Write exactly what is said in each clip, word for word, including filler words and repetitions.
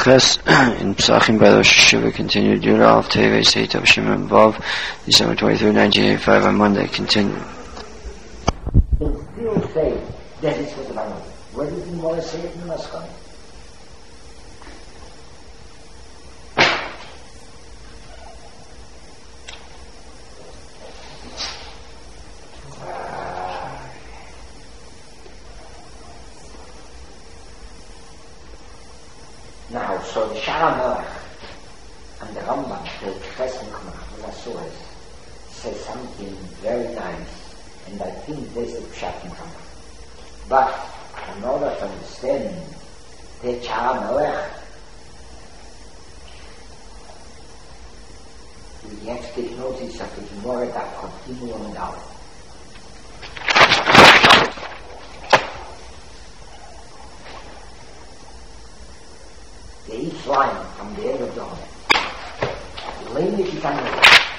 Ches in Psachim by Rosh Hashiva continued. Yura of Teves Seit of Shimon Vav, December twenty-third, nineteen eighty-five, on Monday, continued. They still say that is what the Bible. Where did the Mora say it in the Maskon? Now, so the Shara Melech and the Rambam, the Chesed Chumach, say something very nice, and I think this is the Pshat in Rambam. But in order to understand the Shara Melech, we have to take notice of the Gemara that continuum down. The each line from the end of the Homer. Lane it can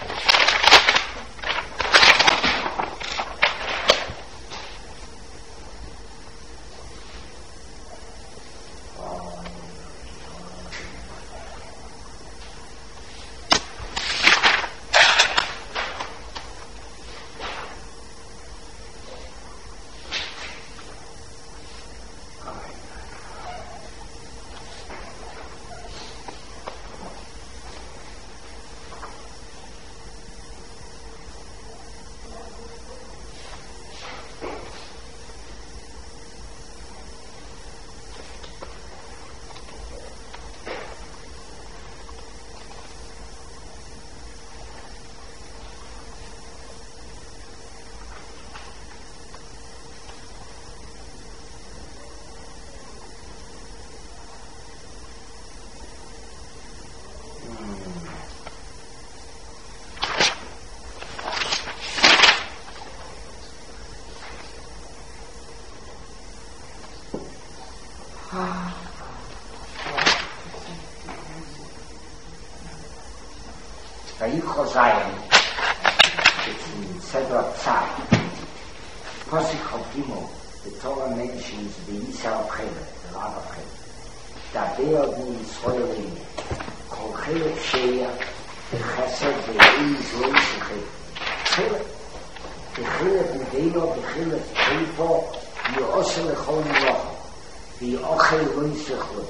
Vayikro Zayin, it's in Seder Tzad. Posik Chokimo, the Torah mentions the Yisrael Chelet, the Rav Chelet. Daber bu Yisraelim, Kol Chelet Sheya, the Chesed, the Eiz Loisichet. Chelet, the Chelet Udeyo, the Chelet Cheifo, Yosel Lechol Melach, the Ochel Loisichet.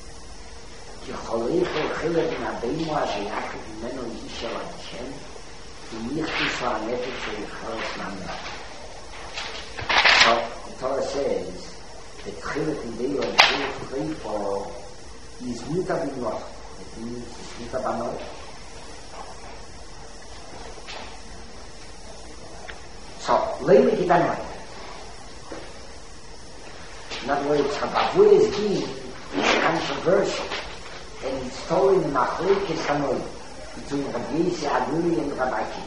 כחולך וחלק מהבימו השייכת ממנו איש של השם, ומייחתיס הנפש של יחרס ממנו. So, the Torah says that חלק מביו וחלק חיפו is מita בנוח. It means it's מita בנוח. So, lay me kita ngai. In other words, Habavu is being controversial. And it's told in the Machlokes Hanoi between Rabbi Yisrael Aguli and Rabbi Akiva.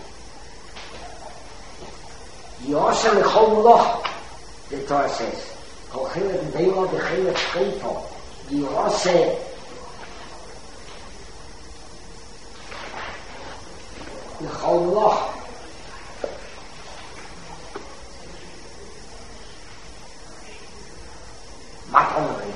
Yosel Lechol Melach, the Torah says, Kol Chelet Beimo B'Chelet Cheifo, Yosel Lechol Melach. Matan Reina.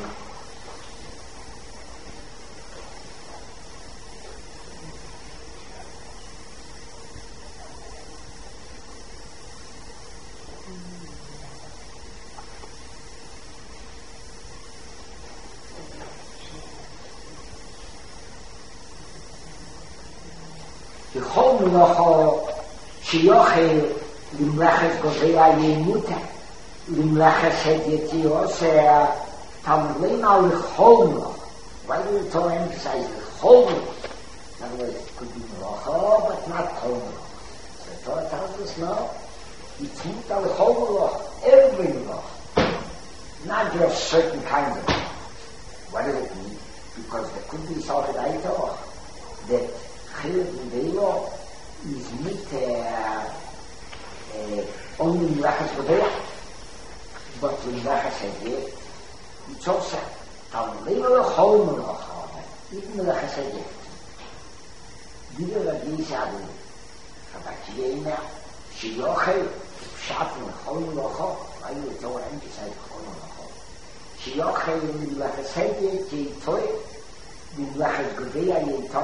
וכל מלאכו שיוכל למלאכת גוזיה ימותה למלאכת הדיותי עושה תמלין על לכל מלאכו. Why do the Torah emphasize לכל מלאכו? In other words, it could be מלאכו, but not כל מלאכו. So the Torah tells us no, it's מותה לכל מלאכו, every מלאכו, not just certain kinds of mלאכו. What does it mean? Because there could be something like that Chelet Udeyo is not uh, uh, only Melachas Godea, but Melachas Hadiet. It's also Tamlein Lechol Melacha, even Melachas Hadiet. Wieder Rabbi Yisrael Rabbi Akiva Sheyochel Pshat Lechol Melacha, why do the Torah emphasize Lechol Melacha? Sheyochel Melachas Hadiet Yeitoy Limlachas Godea Yetom.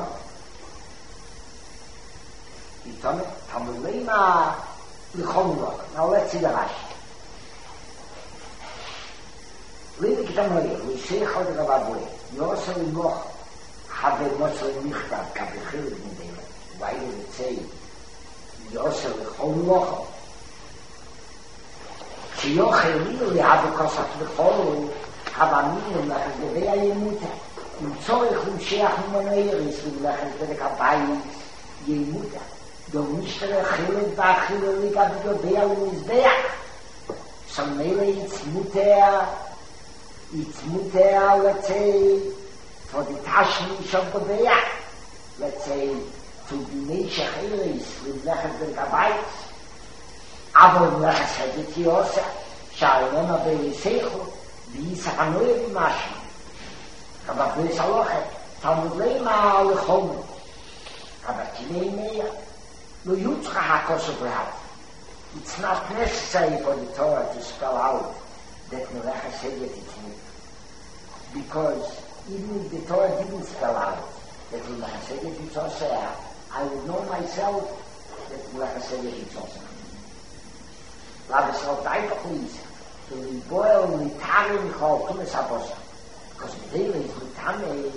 Yetom, Tamulema, Lichomlok. Now let's see the Rashi. Limik Damoye, we say Chod Rababwe, Yosa Limoch, Have Motzor Michtav, Kabechil Gudea. Why does it say Yosa Lichomlok? שיוכל לי להבקוסת בכל הבאמינים לכת גבי הימותה עם צורך למשך ממנו איריס ולכת בדק הבית ימותה דום משתרה חילת ואחילו לגבי גבי המזבח שמלה יצמותה יצמותה לצי תודתשמי שם גביה לצי תודמשך איריס ולכת בדק הבית אבל מלאכס הגת יוסה, שהעלמה ביסייכו, ויסענוי במשהו. אבל ביסלוחת, תלמוד לימה לחום. אבל תיני מיה, לא יוצחה הכוסף להב. It's not necessary for the Torah to spell out that מלאכס הגת יתמות. Because even if the Torah didn't spell out that מלאכס הגת יתוסה, I would know myself that מלאכס הגת יתוסה. Rabbi Shalom Daika please to boil Mitame Michal Tumas Abosa because Medela is Mitame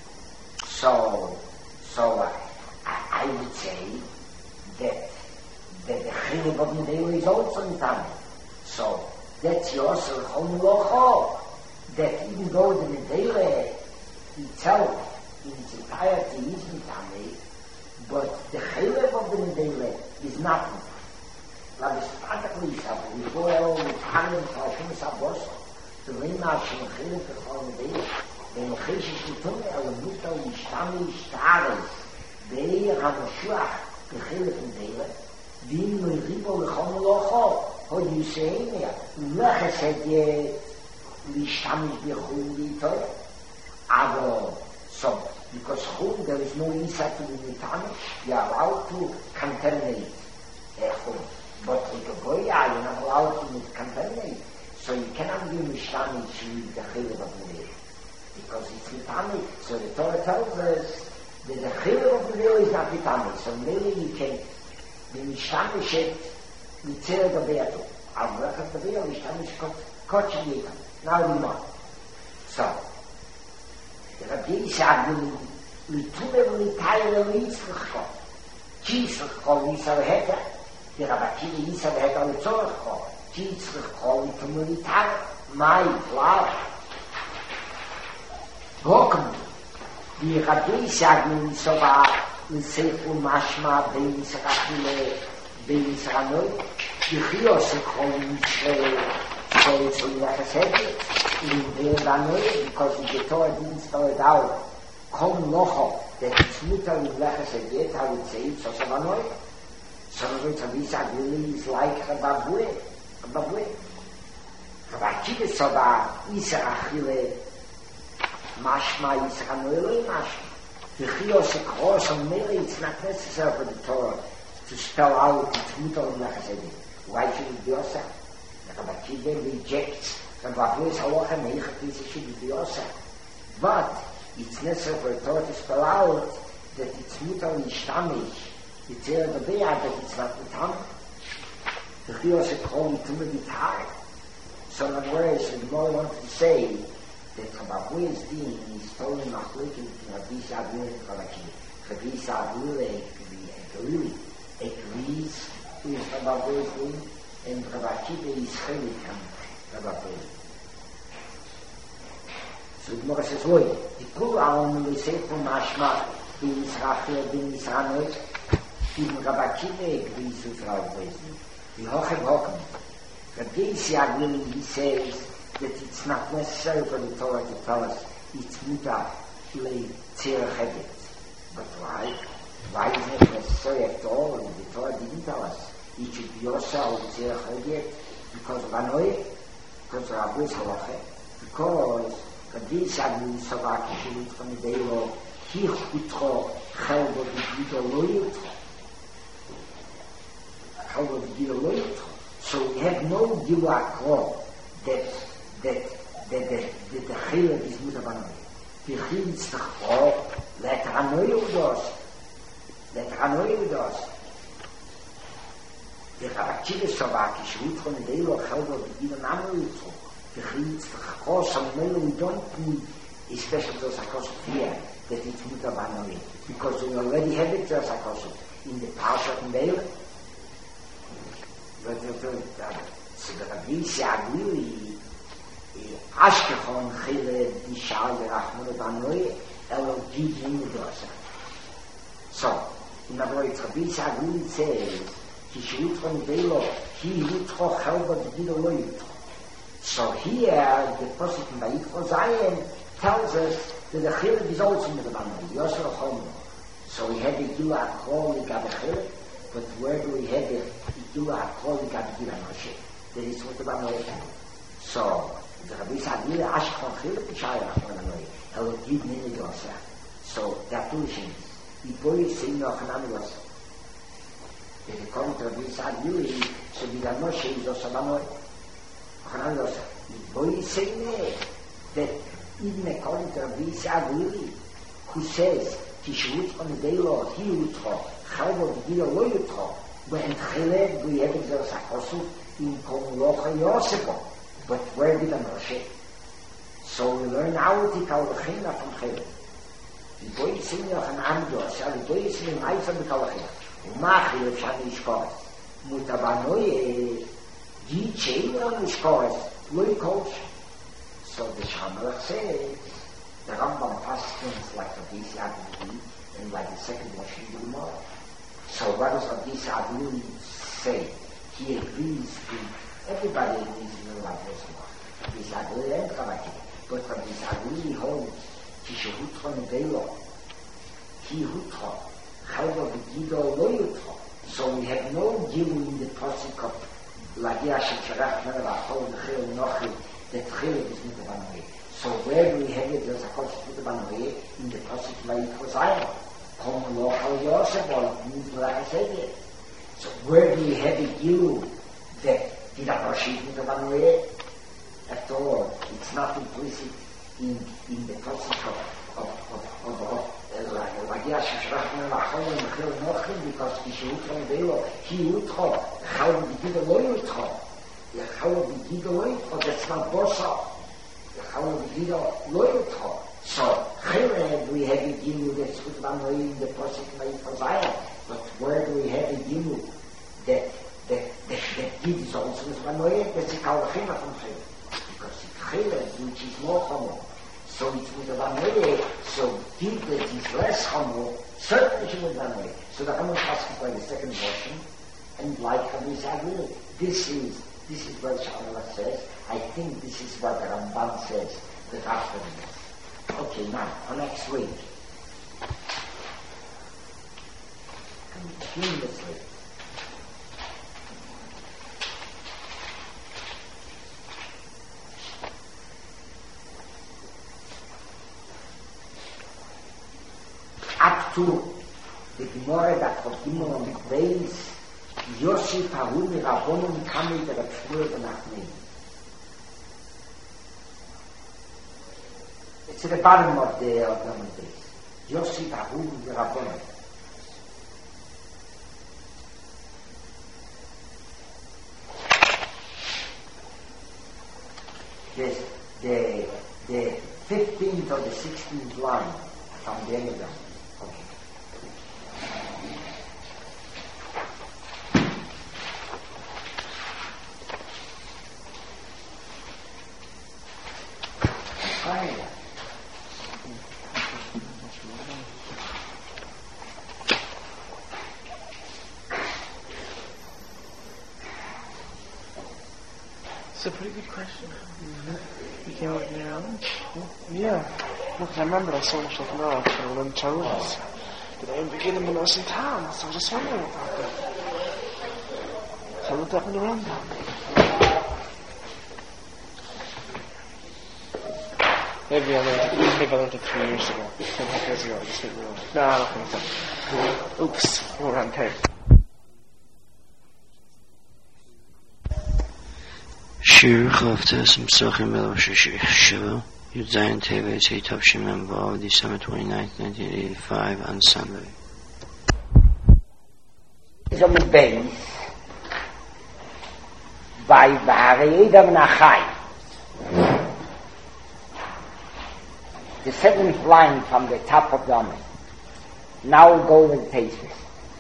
so so uh, I, I would say that that the Chilub of Medela is also Mitame so that's Yosel Chol Melocho that even though the Medela itself in its entirety is Mitame but the Chilub of the Medela is not Mitame Rabbi Spadakli Yisab, we boil Mitame Michal Tumas Abosa to Lima Shemachilin Kechol Medela the Mecheshish Mitame Elamuta Yishtami Yishtares Beir HaMashuach Kechilin Medela Vim Ribo Lechol Melocho Hod Yuseimia Leches Hedye Lishtamish Bechul Litoya Aber so because Chum there is no Isa to the Mitame you are allowed to contaminate Chum But with the boy, you're not allowed to contaminate. So you cannot be Mishtami to the Chilub of the Medela. Because it's Mitame. So the Torah tells us that the Chilub of the Medela is not Mitame. So maybe you can be Mishtami Shet Mitzir the Beato. I'll work at the Beato, Mishtami Shkot Kochi Yeta. Now we know. So, the Rabbi Yisab will Litume L'Itayre L'Yitzchach Yitzchach L'Yitzchach Die Rabbakine Yisab hat alle Zorach gehabt. Yitzchach gehabt mit dem Militar. Mai, klar. Woken. Die Rabbi sagen, so war mit Seifu Mashma, bei Yisrachile, bei Yisranoi. Die Chios gehabt mit Seifu zu Yachasete. In der Ranoi, because the Torah didn't spell it out. Kom Locho, that it's Mutter in Yachasete, I would say it's also Ranoi. Some of it, Avisa really is like Rababue. Rababue. Rabakide Soba, Isa Achille, Mashma, Isa Anoile, Mashma. The Chios Ekros and Mele, it's not necessary for the Torah to spell out its Mutter and Lachasedi. Why should it be Osa? Rabakide rejects Rababue's Halacha, Meichatis should be Osa. But it's necessary for the Torah to spell out that it's Mutter and Ishtamish. It's here the Be'ah that it's not Mitame. The Chios Ekros Mitame Vitare. So in other words, the Gemara wanted to say that Rababue's Din is totally machloken to Rabbi Sabule and Rabakine. Rabbi Sabule really agrees with Rababue's Din, and Rabakine is chelik on Rababue. So the Gemara says, "Oi, the Kul Aon L'Sefer Mashma Bin Yisrachel Bin Yisranoi." Even Rabakine agrees with Rababue's Din. The Hochem Hochem. Rabbi Yisrael, he says that it's not necessary for the Torah to tell us it's mutar le'tzir chedet. But why? Why is it necessary at all? The Torah didn't tell us it should be yosa le'tzir chedet because of Anoy, because of Rabbi's halacha, because Rabbi Yisrael is so back in the from the day of Hich utro chelbo v'gido lo yutro. Chelbo v'gido lo yutro. So we have no Gilak law that that that that the Chilek is Mutabanoi. die Chilitz doch auch, let Hanoi und das, let Hanoi und das. Der Charaktere Savaki, Schwut von der Delo, Chalva, die Gina Namoi und so, die Chilitz doch auch, some Melo, we don't need, especially those Akos fear, that it's Muta Hanoi, because we already have it as Akos in the Pasha in Delo. But the Rabbi Sagui, Ashkechon, Chile, Dishal, Rachmon, Banoi, Elo, Gid, Nimudosa. So, in other words, Rabbi Sagui says, he should from Delo, he would talk help the Gid So here, the Prophet in Bayit Zion tells us that the Chile is also in the Banoi, Yosef Chomo. So we had the Gila Akol, the Gabachile, but where do we have the Gila Akol, the Gabachile Moshe? That is what the Banoi. So, the Rabbi Sagui, Ashkechon, Chile, Dishal, Rachmon, Banoi, Elo, Gid, Nimudosa. So, that two things. The boy is saying, no, Hanamidosa. If you come to Rabbi Sagui, so the Moshe is also Banoi. Hanamidosa. The boy is saying that even according to Rabbi Sagui, who says, Tishvut on the Delo, he would talk, Chalva, the Gila, lo you talk, when Chile, we have it as a Kosu, in Komlocha Yosepo. But where did the Moshe? So we learn how to call the China from Chile. The boy is saying, Hanamidosa, the boy is saying, I from the Kalachina. Umachil of Shani Ishkores. Mutabanoi, Gi Chain on Ishkores, Lui Kosh. So the Shamalach says, the Rambam passes things like Rabbi Sagui and like the second Moshe Gemara. So what does Rabbi Sagui say? He agrees with everybody agrees with like this one. Rabbi Sagui and Karaki. But Rabbi Sagui holds, Tishahutron Delo, he Hutron. Chalva v'gido lo yutro. So we have no gilu in the posik of Lagia Shecharach Menavachol Nechil Nochil that Chil is with the Banoi. So where do we have it as a posik with the Banoi? In the posik Layit Hosayim. Kom Lochal Yosef, or means like I said it. So where do we have the gilu that did a posik with the Banoi? At all. It's not implicit in, in the posik of, of, of, of, of like yes, Shrachman Lachol and Chil Nochim, because he should from Delo, he would talk. How would he do the loyal talk? How would he do the loyal talk? That's not Bosa. How would he do the loyal talk? So, Chile, we have a gimu that's put on the in the process made for Zion. But where do we have a gimu that that that that gives also with Manoye? That's a Kalachina from Chile. Because Chile, which is more common. So it's with the Banoi, so deep that it's less humble, certainly should with Banoi. So the Rambam passes by the second portion, and like Rabbi Sagui, this is, this is what Shamalach says. I think this is what the Ramban says, that after this. Okay, now, for next week. Continuously. Up to the Gemara that Chotimon on the base, Yosef Hahuni Rabbonon Kamei der Abschwur der Nachmei. It's at the bottom of the of the base. Yosef Hahuni Rabbonon. Yes, the the fifteenth or the sixteenth line from the end of them. Okay. Fine. It's a pretty good question. Mm-hmm. You came up with your own? Yeah. Look, I remember I saw myself now after one of the challenges. Did I begin in the nursing town? So I was just wondering about that. So I looked up in the rundown. Maybe I learned, maybe I learned it three years ago. Two and a half years ago. I just didn't know. No, I don't think so. Oops, we're on tape. Shir Chavtes M'Sachim Melo Shiva. Yud Zayin Teves Eitov Shimon Vav, December twenty-ninth, nineteen eighty-five, on Sunday. So mit Beis, bei Vahareidam Nachai, the seventh line from the top of the Omer. Now we'll go with the Tesis.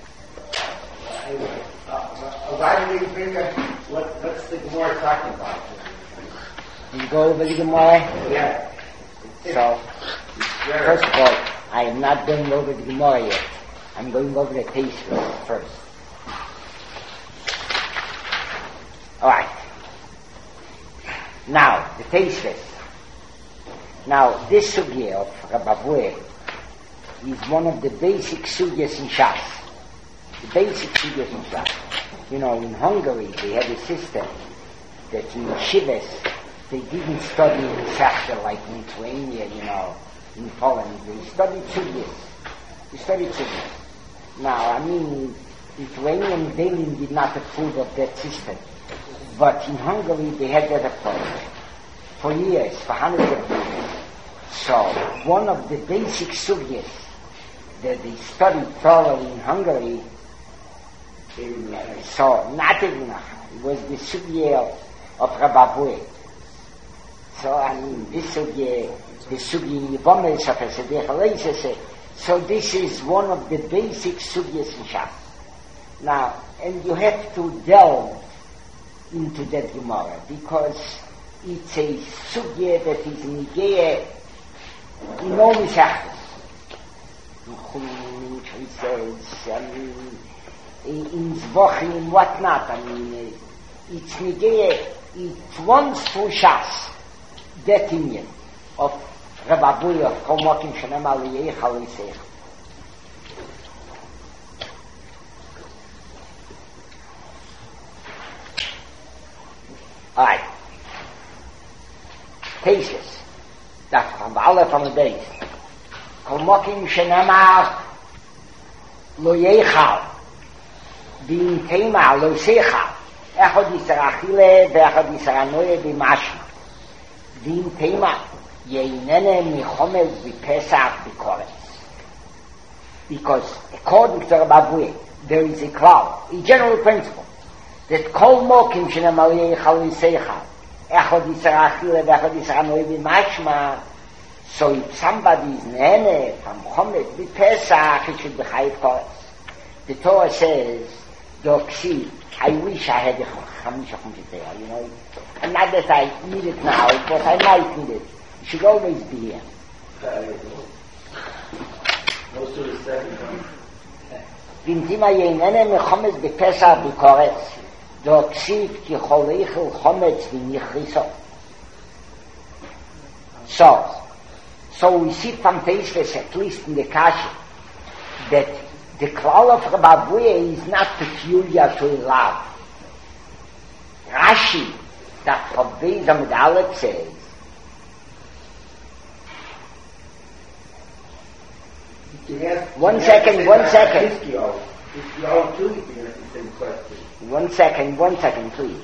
Why do you think that, what, what's the Gemara talking about? You go over the Gemara? Yeah. So, first of all, I am not going over the Gemara yet. I'm going over the Tesis first. Alright. Now, the Tesis. Now, this sugya of Rabbi Avuye is one of the basic sugyas in Shas. The basic sugyas in Shas. You know, in Hungary, they had a system that in Shivas, they didn't study in Sachta like in Lithuania, you know, in Poland. They studied sugyas. They studied sugyas. Now, I mean, Lithuanian Dalim did not approve of that system. But in Hungary, they had that approach. For years, for hundreds of years. So, one of the basic sugyas that they studied thoroughly in Hungary, in, uh, so, not even, it was the sugya of, of Rabbi Avuye. So, I mean, this sugya, the sugya in Yibomel, so this is one of the basic sugyas in Shas. Now, and you have to delve into that Gemara, because it's a sugya that is nigea in all Misachtas. In he says, I mean, in Zvochim, in whatnot, I mean, it's nigea, it runs through Shas, that union of Rabbi Avuye, of Kol Mokim Shenem Aliyeh Chalisech. Alright. Tesis. Das from alle from the days. Kol Mokim Shenem Lo Yechal. Bin Tema Lo Sechal. Echad Yisra Achille, Ve'echad Yisra Noye B'mashma. Bin Tema Yeinene Michomel B'Pesach B'Koretz. Because according to Rabbi Avuye, there is a cloud, a general principle, that Kol Mokim Shenem Aliyeh Chal Yiseichal, Echad Yisra Achille, Ve'echad Yisra Noye B'mashma. So if somebody is Nene from Chomet B'Pesach, it should be Chayiv Koretz. The Torah says, Doksi, I wish I had a Chamisha Chumshit there, you know. And not that I need it now, but I might need it. It should always be here. Most of the second one. Bintima Yeinene Mechometz B'Pesach B'Koretz, Doksi, Ki Choleichel Chometz V'Nichriso. So, so we see from Teisves, at least in the Kasha, that the klal of Rabbi Avuye is not peculiar to love. Rashi, that Chavei Zamid Aleph says, one second, one second. One second, one second, please.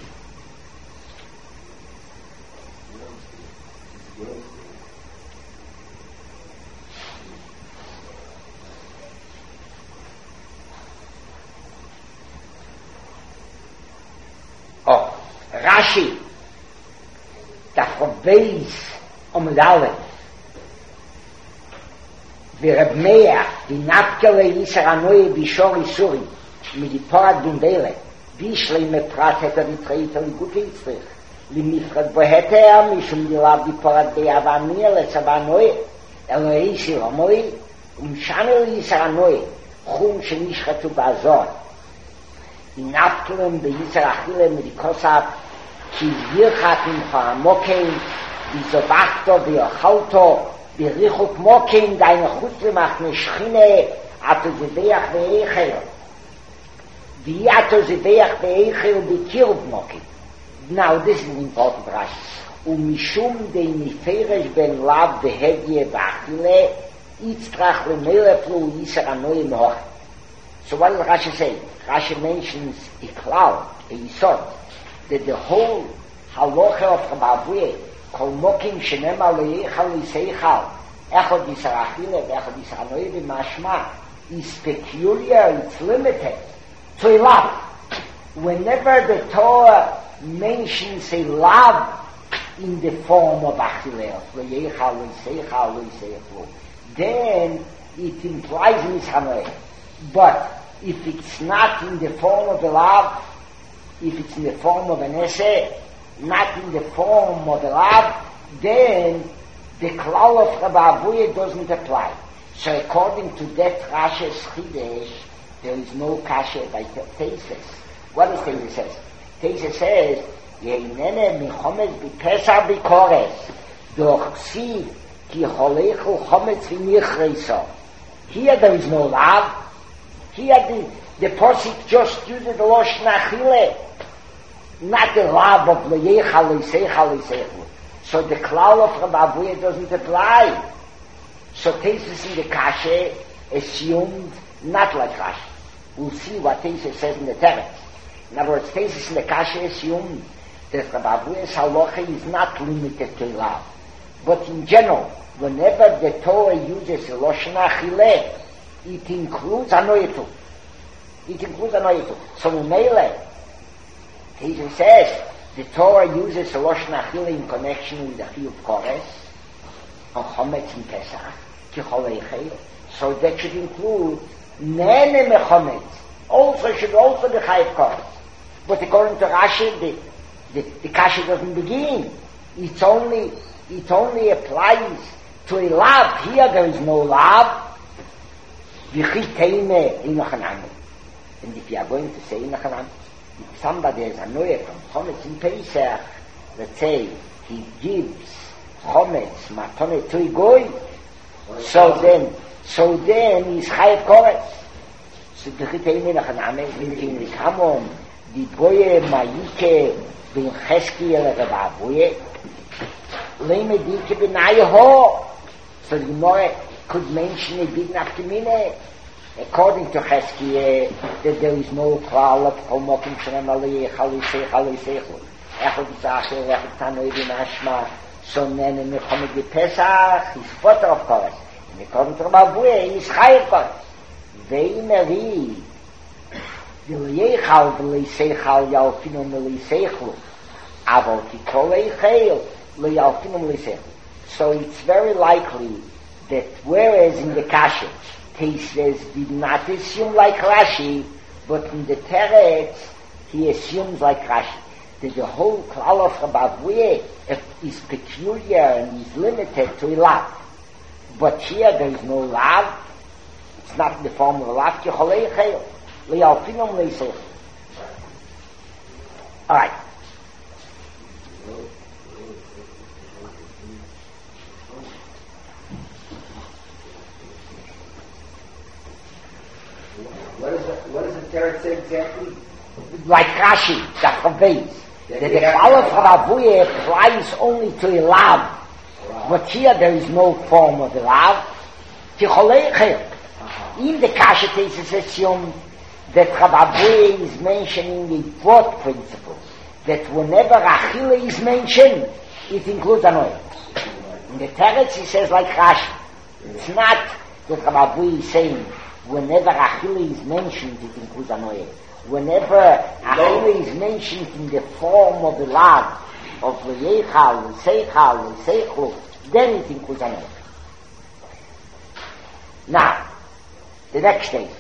Oh, Rashi, that Chavei Zamid Aleph, ורב מאיר, ונפקלה יסר הנוי בישור איסורי, מדיפורת גונדלה, בישלי מפרט את הביטרית הליגות ליצריך, למפרד בוהתר, משום דילה ביפורת ביאבה מיר לצבא נוי, אלוהי סיר המוי, ומשנה ליסר הנוי, חום שנשחטו בעזור. ונפקלם ביסר אכילה מדיקוסף, כי ירחתם חרמוקים, וזובחתו ויאכלתו, בריחוק מוקים דיין חוץ למחנה שכינה עתו זבח ואיכל ויעתו זבח ואיכל בקירוב מוקים. Now this is an important Rashi. ומשום די מפרש בין לאו והדיה ואכילה יצטרך למלפלו יסר הנוי מוח. So what does Rashi say? Rashi mentions a cloud, a yisod, that the whole halacha of Rabbi Avuye כל מוקים שנאמר ליחל ליסייכל, אחד ישר אכילה ואחד ישר הנויה במשמע, is peculiar, it's limited to a love. Whenever the Torah mentions a love in the form of achilel, lieichal, liseichal, liseichlu, then it implies mishanoi. But if it's not in the form of a love, if it's in the form of an essay, not in the form of a love, then the klal of Rabbi Abuye doesn't apply. So according to that Rashi's Chidesh, there is no kasha by Tesis. What does Tesis says? Tesis says, Yeinene michometz b'pesach b'kores, doch si ki cholechu chometz v'nichreiso. Here there is no love. Here the, the Posik just used the Lashon Achile, not the love of Le'yecha, Le'seicha, Le'seichu. So the klal of Rabbi Abuye doesn't apply. So Tesis in the Kashe assumed not like Rashi. We'll see what Tesis says in the Teretz. In other words, Tesis in the Kashe assumed that Rabbi Abuye's halacha is not limited to love. But in general, whenever the Torah uses Lashon Achile, it includes Anoyetu. It includes Anoyetu. So in Meile, Tesis says, the Torah uses Lashon Achile in connection with the Chiyuv Kores, on Chometz in Pesach, Ki Choleichei. So that should include Nene Mechometz. Also should also be Chayiv Kores. But according to Rashi, the, the, the Kasha doesn't begin. It's only, it only applies to a love. Here there is no love. V'chiteime inachanami. And if you are going to say inachanami, if somebody has a noye from Chometz in Pesach, let's say he gives Chometz matone to a goy, so then, so then he's chayav kores. So v'chiteime inachanami, v'chiteime inachanami, the boye ma'ike ben Cheskiel Rabbi Abuye, leime dike b'nayeho. So the Gemara could mention a big nafkamine. According to Cheskiel, that there is no klal of kol mokim shenem aliyeh chalisei chaliseichu. Echad yitzachel, echad tanoi b'mashma, so nene mechomet b'pesach, he's potter of kores. And according to Rabbi Abuye, he's chayav kores. Ve'imeri, v'liyechal v'liseichal yalfinum v'liseichu, avol ki koleichel v'yalfinum v'liseichu. So it's very likely that whereas in the Kasha, Tesis did not assume like Rashi, but in the Teretz, he assumes like Rashi. That the whole klal of Rabbi Abuye is peculiar and is limited to a love. But here there is no love. It's not in the form of a love. All right. What is the, what does the Teretz say exactly? Like Rashi, that conveys that the klal of Rabbi Abuye applies only to a love. Wow. But here there is no form of a love. Uh-huh. In the Kasha cases assume that Rabbi Abuye is mentioning a broad principle, that whenever Achille is mentioned, it includes Anoy. In the Teretz he says like Rashi. It's not that Rabbi Abuye is saying whenever Achille is mentioned, it includes Anoye. Whenever Achille is mentioned in the form of the love of Le'yechal, Le'seichal, Le'seichlu, then it includes Anoye. Now, the next stages.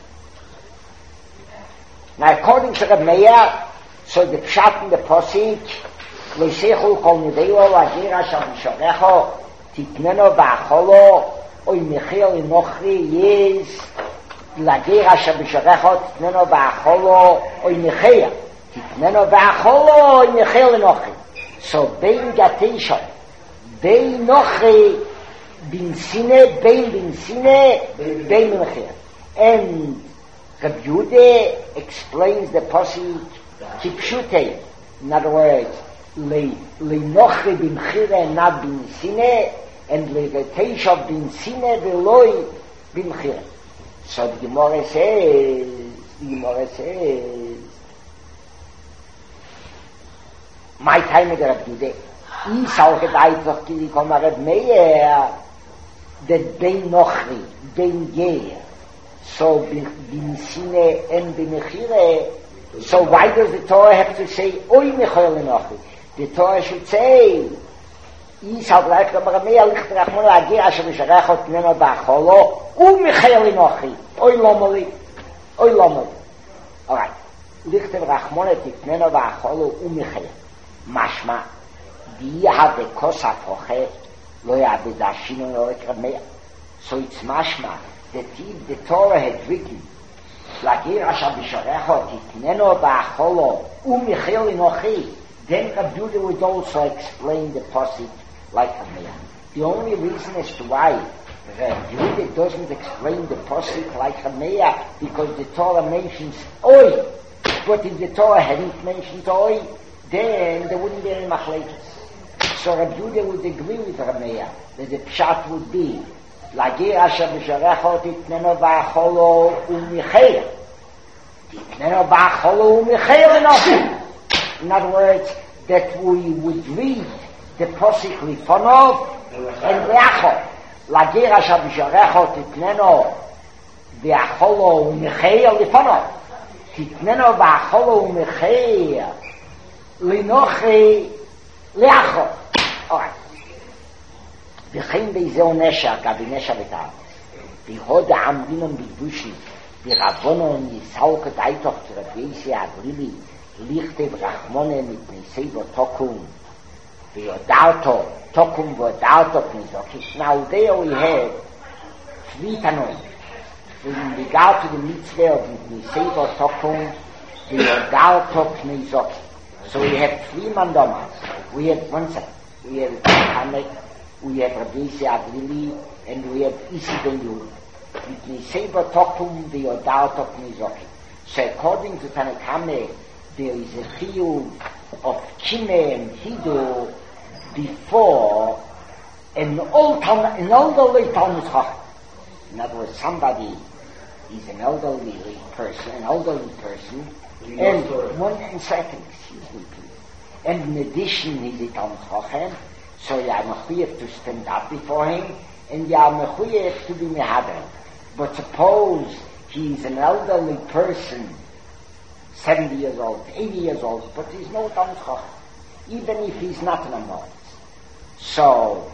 Now, according to the Meir, so the Pshat in the Posik, Le'seichlu kol nideo l'agir asham mishorecho, titneno ba'acholo, oy mechil inochri is l'agir asher b'shorecho titneno ba'acholo oy mechil titneno ba'acholo oy mechil inochri. So bein gatesho bein inochri bin sine bein bin sine bein mechil. And Rabbi Yehuda explains the pasuk kipshutei. In other words, le'inochri bin mechil and not bin sine, and le'vetesha bin sine ve'loi bin mechil. So the Gemara says, the Gemara says, my time is Rabbi Yehuda. Is auch gedeiht doch die Kommaret mehr, that they nochri, den gehe. So, bin Sine en binechire, so why does the Torah have to say, oi mechol nochri? The Torah should say, is auch gleich Kommaret mehr, licht rachmon lagi, asher misharechot neno bacholo, u mechol nochri, oi lomoli, oi lomoli. Alright. Licht rachmon et neno bacholo, u mechol. Mashma. Die hat der Kosa Poche, lo ja bedashino no ekramea. So it's mashma, that if the Torah had written, Lagir asha bisharechot, itneno ba'acholo, u'michil inochi, then Rabbi Yehuda would also explain the posik like Ramea. The only reason as to why Rabbi Yehuda doesn't explain the posik like Ramea, because the Torah mentions oi, but if the Torah hadn't mentioned oi, then there wouldn't be any machlekes. So Rabbi Yehuda would agree with Ramea that the pshat would be Lagir asher b'sharechot itneno ba'acholo u'michel. Itneno ba'acholo u'michel enough. In other words, that we would read the posik lifonov and le'achol. Lagir asher b'sharechot itneno ba'acholo u'michel lifonov. Itneno ba'acholo u'michel linochi le'achol. Alright. וכן באיזהו נשע, גבי נשע ותארץ. בהוד העמדינם בגבושי, ברבונון יסאו כדאי תוך תרבייסי הגרילי, ליכתב רחמונה מפני סייבו תוקום, ויודעתו, תוקום ויודעתו פניזוקי. Now there we have three tanoim. In regard to the mitzvah of mipnei seivo tokum, ויודעתו פניזוקי. So we have three mandomas. We have one second. We have Hamek, we have Rabbi Aglili, and we have Isi Ben Yehuda. Mipnei seivo tokum v'yodato pnizoki. So according to Tanakame, there is a chiyuv of kime and hidu before an old an elderly Talmud Chacham. In other words, somebody is an elderly person, an elderly person, and one second, excuse me, please. And in addition, he's a Talmud Chacham, so you are mechuyev to stand up before him, and you are mechuyev to be mehadar. But suppose he is an elderly person, seventy years old, eighty years old, but he's no Talmud Chacham, even if he's not an Amoritz. So,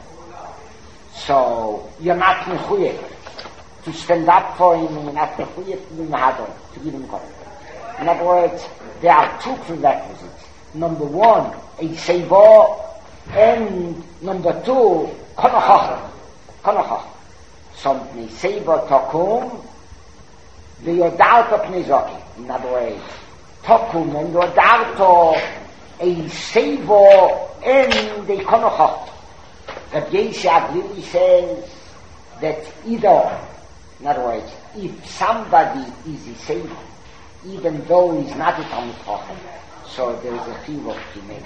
so you're not mechuyev to stand up for him, and you're not mechuyev to be mehadar, to give him credit. In other words, there are two prerequisites. Number one, a seivo, and number two, konachach, konachach. So, a seivo tokum, v'yodarto pnizoki. In other words, tokum and yodarto, a seivo, and a konachach. Rabbi Yossi Aglili says that either, in other words, if somebody is a seivo, even though he's not a Talmud Chacham, so there is a chiyuv of Kimei.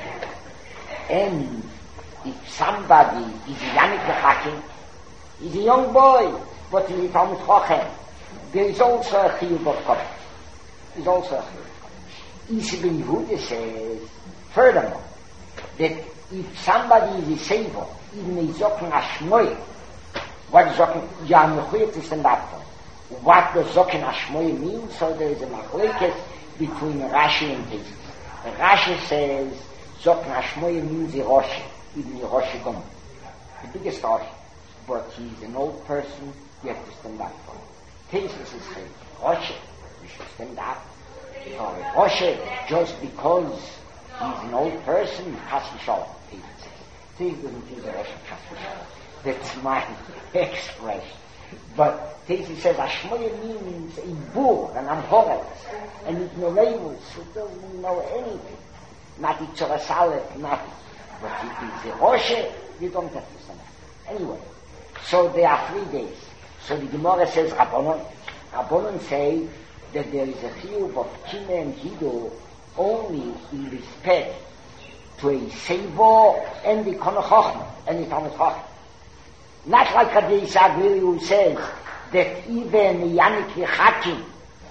And if somebody is a Yannik Hakim, he's a young boy, but he's a Talmud Chacham, there is also a chiyuv of Kovet. There's also a chiyuv. Isi Ben Yehuda says, furthermore, that if somebody is a Seivo, even a Zokin Ashmoy, what is Zokin, you are mechuyev to stand up for. What does Zokin Ashmoy mean? So there is a machlekes between Rashi and Teisus. Rashi says Zokin Ashmoy means a Roshi, even a Roshi Gomor, the biggest Roshi. But he's an old person, you have to stand up for him. Teisus is saying Roshi, you should stand up for a Roshi just because he's an old person. Chas v'shalom, Teisus says. Teisus doesn't use a Roshi chas v'shalom. That's my expression. But Teisus says Ashmoya means a bull, an amhoret, and it's no labels, who doesn't know anything. Not a Tzorasalet, nothing. But if it's a Rosh, you don't have to stand up. Anyway, so there are three days. So the Gemara says Rabbanon. Rabbanon say that there is a chiyuv of Kime and Hidu only in respect to a Seivo and the Kono Chochma, and the Talmud Chacham. Not like Rabbi Yossi Aglili who says that even Yannik V'Chakim,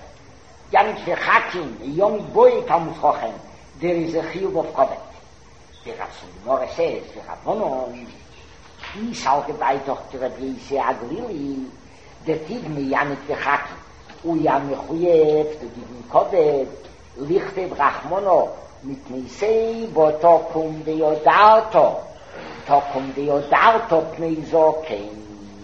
Yannik V'Chakim, a young boy Talmud Chacham, there is a chiyuv of Kovet. the Gemara says, the Rabbanon, is allgemein doch der Rabbi Aglili, der Tigme Yanit Vechaki, u Yam Mechuyev, der Givin Kodet, Lichte Brachmono, mit Nisei, bo Tokum Deodarto, Tokum Deodarto Pnei Zokein,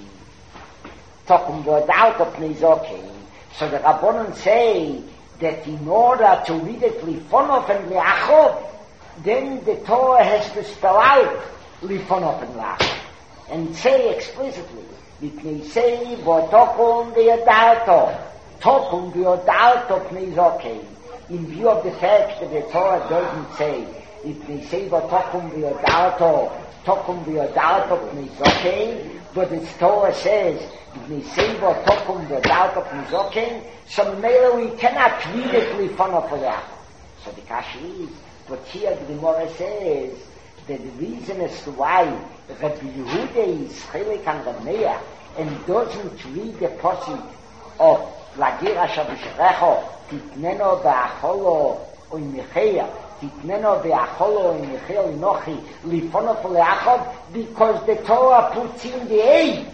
Tokum Deodarto Pnei Zokein. So the Rabbanon say that in order to read it Lifonov and Leachov, then the Torah has to spell out Lifonov and Leachov. And say explicitly, Mitnei say, bo Tokum Deodarto, Tokum Deodarto Pnei Zokein. In view of the fact that the Torah doesn't say, Mitnei say, bo Tokum Deodarto, Tokum Deodarto Pnei Zokein, but the Torah says, Mitnei say, bo Tokum Deodarto Pnei Zokein, so maybe we cannot read it Lifonov and Leachov. So the Kasha is, but here the Gemara says, that the reason as to why Rabbi Yehuda is Chelik and Rameya and doesn't read the posse of Lagira Shabishrecho, Titneno Be'acholo Oimecheya, Titneno Be'acholo Oimecheya Inochi, Lifonov Leachov, because the Torah puts in the A.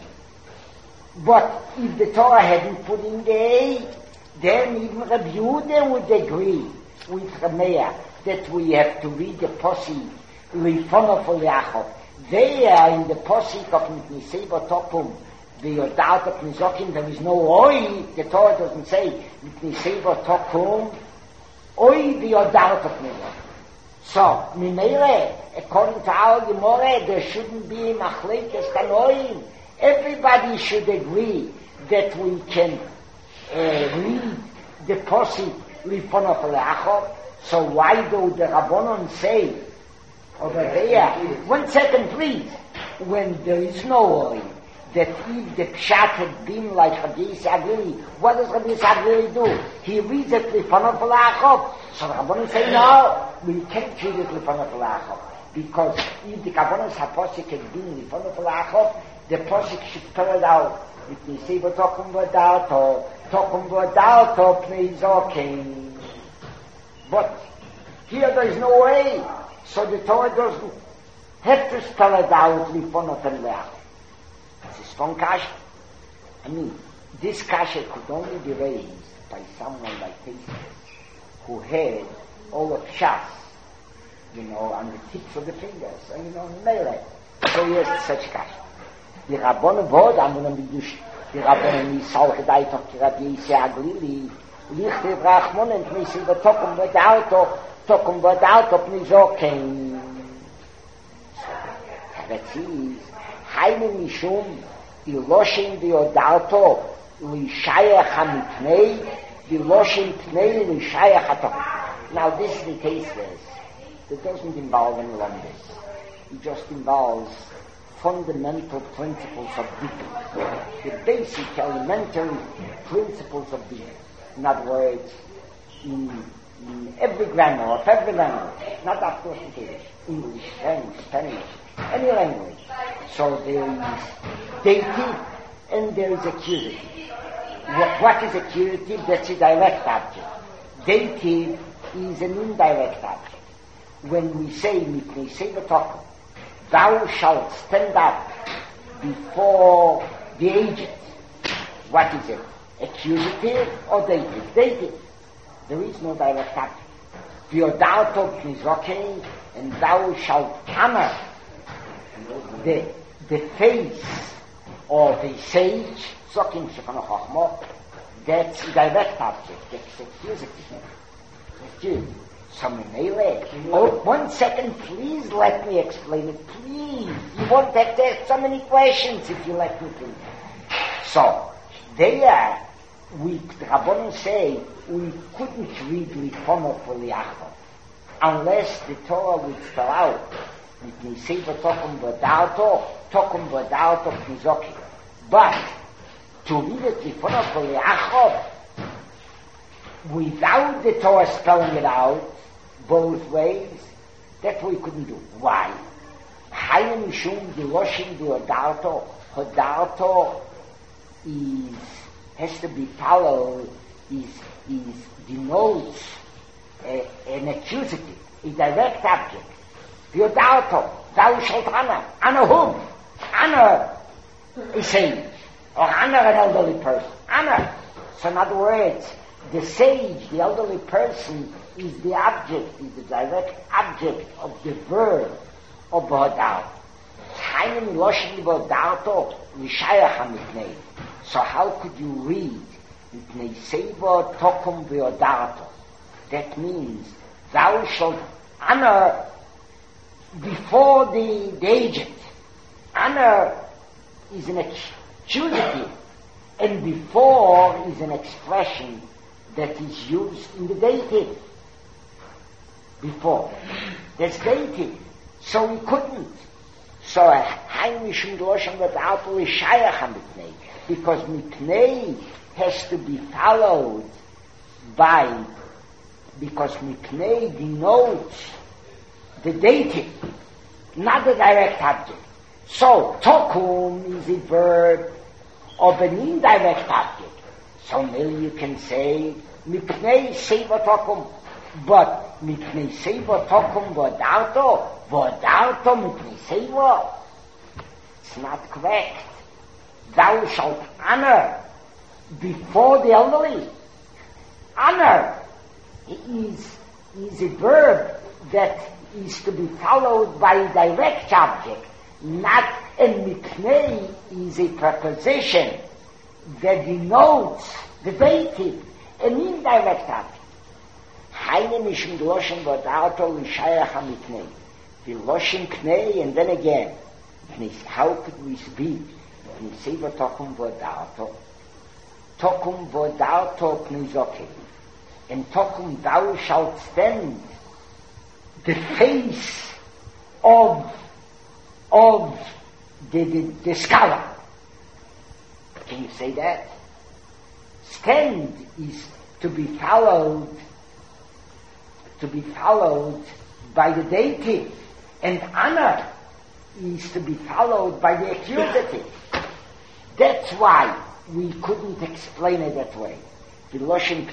But if the Torah hadn't put in the A, then even Rabbi Yehuda would agree with Rameya that we have to read the posse Lifonov Leachov. They are in the posik of Mitnisei Botokum, the Yodat of Nizokim, there is no Oi, the Torah doesn't say Mitnisei Botokum, Oi the Yodat of Nizokim. So, Mimele, according to our Gemara, there shouldn't be Machlekes Kanoim. Everybody should agree that we can uh, read the posik Lifonov Leachov. So why do the Rabbanon say over there, one second please, when there is no oil, that if the pshat had been like Rabbi Aglili, what does Rabbi Aglili do? He reads it Lifonov Leachov. So the Rabbanon say, no, we can't read it Lifonov Leachov, because if the Rabbanon's posik had been Lifonov Leachov, the posik should spell it out. If they say, but Tokum V'Darto, Tokum V'Darto Pnei Zokein. But here there is no way. So the Torah doesn't have to spell it out, Lifonov and Leachov. It's a strong kasha. I mean, this kasha could only be raised by someone like Pesach, who had all of Shas, you know, on the tips of the fingers, and you know, melee. So he has such kasha. The Rabbanon Vod, I'm going to be Dush, the Rabbanon is all gedait of Rabbi Aglili, Lichte Brachmon and Pnei Tokum V'Darto, Tokum V'Darto Pnei Zokein. That is, Hainu Mishum, Iloshin V'Yodarto, L'Ishayach HaMipnei, Iloshin Pnei L'Ishayach HaTokum. Now this is the case this. It doesn't involve any Londis. It just involves fundamental principles of being. The basic elementary principles of being. In other words, in, in every grammar of every language, not of course in English, English, French, Spanish, any language. So there is dative and there is accusative. What, what is accusative? That's a direct object. Dative is an indirect object. When we say, Mitnei say v'tokum, thou shalt stand up before the agent. What is it? Accusative or dative? Dative. There is no direct object. V'yodarto Pnei Zokein, and thou shalt honor the, the face of a sage, Zokim Shekhanah Chochmah, that's a direct object, that's accusative. Accusative. Oh, one second, please let me explain it, please. You won't have to ask so many questions if you let me please. So, there, we, the Rabbanon say, we couldn't read Lifonov Leachov unless the Torah would spell out, Mitnei say Tokum V'Darto, Tokum V'Darto Pnei Zokein. But, to read it Lifonov Leachov, without the Torah spelling it out, both ways, that we couldn't do. Why? Hainu Mishum Diloshin V'Yodarto. Hodarto is, has to be followed, is, is denotes a, an accusative, a direct object. V'yodato, thou shalt honor. Honor whom? Honor a sage. Or honor an elderly person. Honor. So in other words, the sage, the elderly person, is the object, is the direct object of the verb of V'yodato. Hainu miloshin V'yodato l'shayach ha'mitnei. So how could you read Mitnei Seiva Tokum V'yodato? That means thou shalt honor before the, the agent. Honor is an accusative, and before is an expression that is used in the dative. Before. That's dative. So we couldn't. So Haimishim Gloshem V'yodato l'shayach ha'mitnei. Because Mipnei has to be followed by, because Mipnei denotes the dative, not the direct object. So, Tokum is a verb of an indirect object. So maybe you can say, Mipnei Seiva Tokum, but Mipnei Seiva Tokum V'yodato, V'yodato Mipnei Seiva. It's not correct. Thou shalt honor before the elderly. Honor is, is a verb that is to be followed by a direct object, not a miknei is a preposition that denotes the dative, an indirect object. Haine mishum gloshen v'yodato l'shayach ha'miknei. The loshen knei, and then again, how could we speak? Niseva tokum v'yodato, tokum v'yodato pneizokim, and tokum thou shalt stand the face of of the, the, the scholar. Can you say that? Stand is to be followed, to be followed by the dative, and honor is to be followed by the accusative. That's why we couldn't explain it that way. Now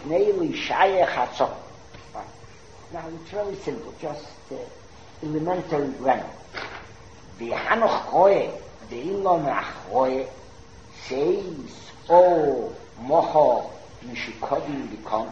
it's very simple, just uh, elementary grammar. The Hanoch Roe, the Ilon Roe, says, "Oh, Mocho, Mishikodim Bikon."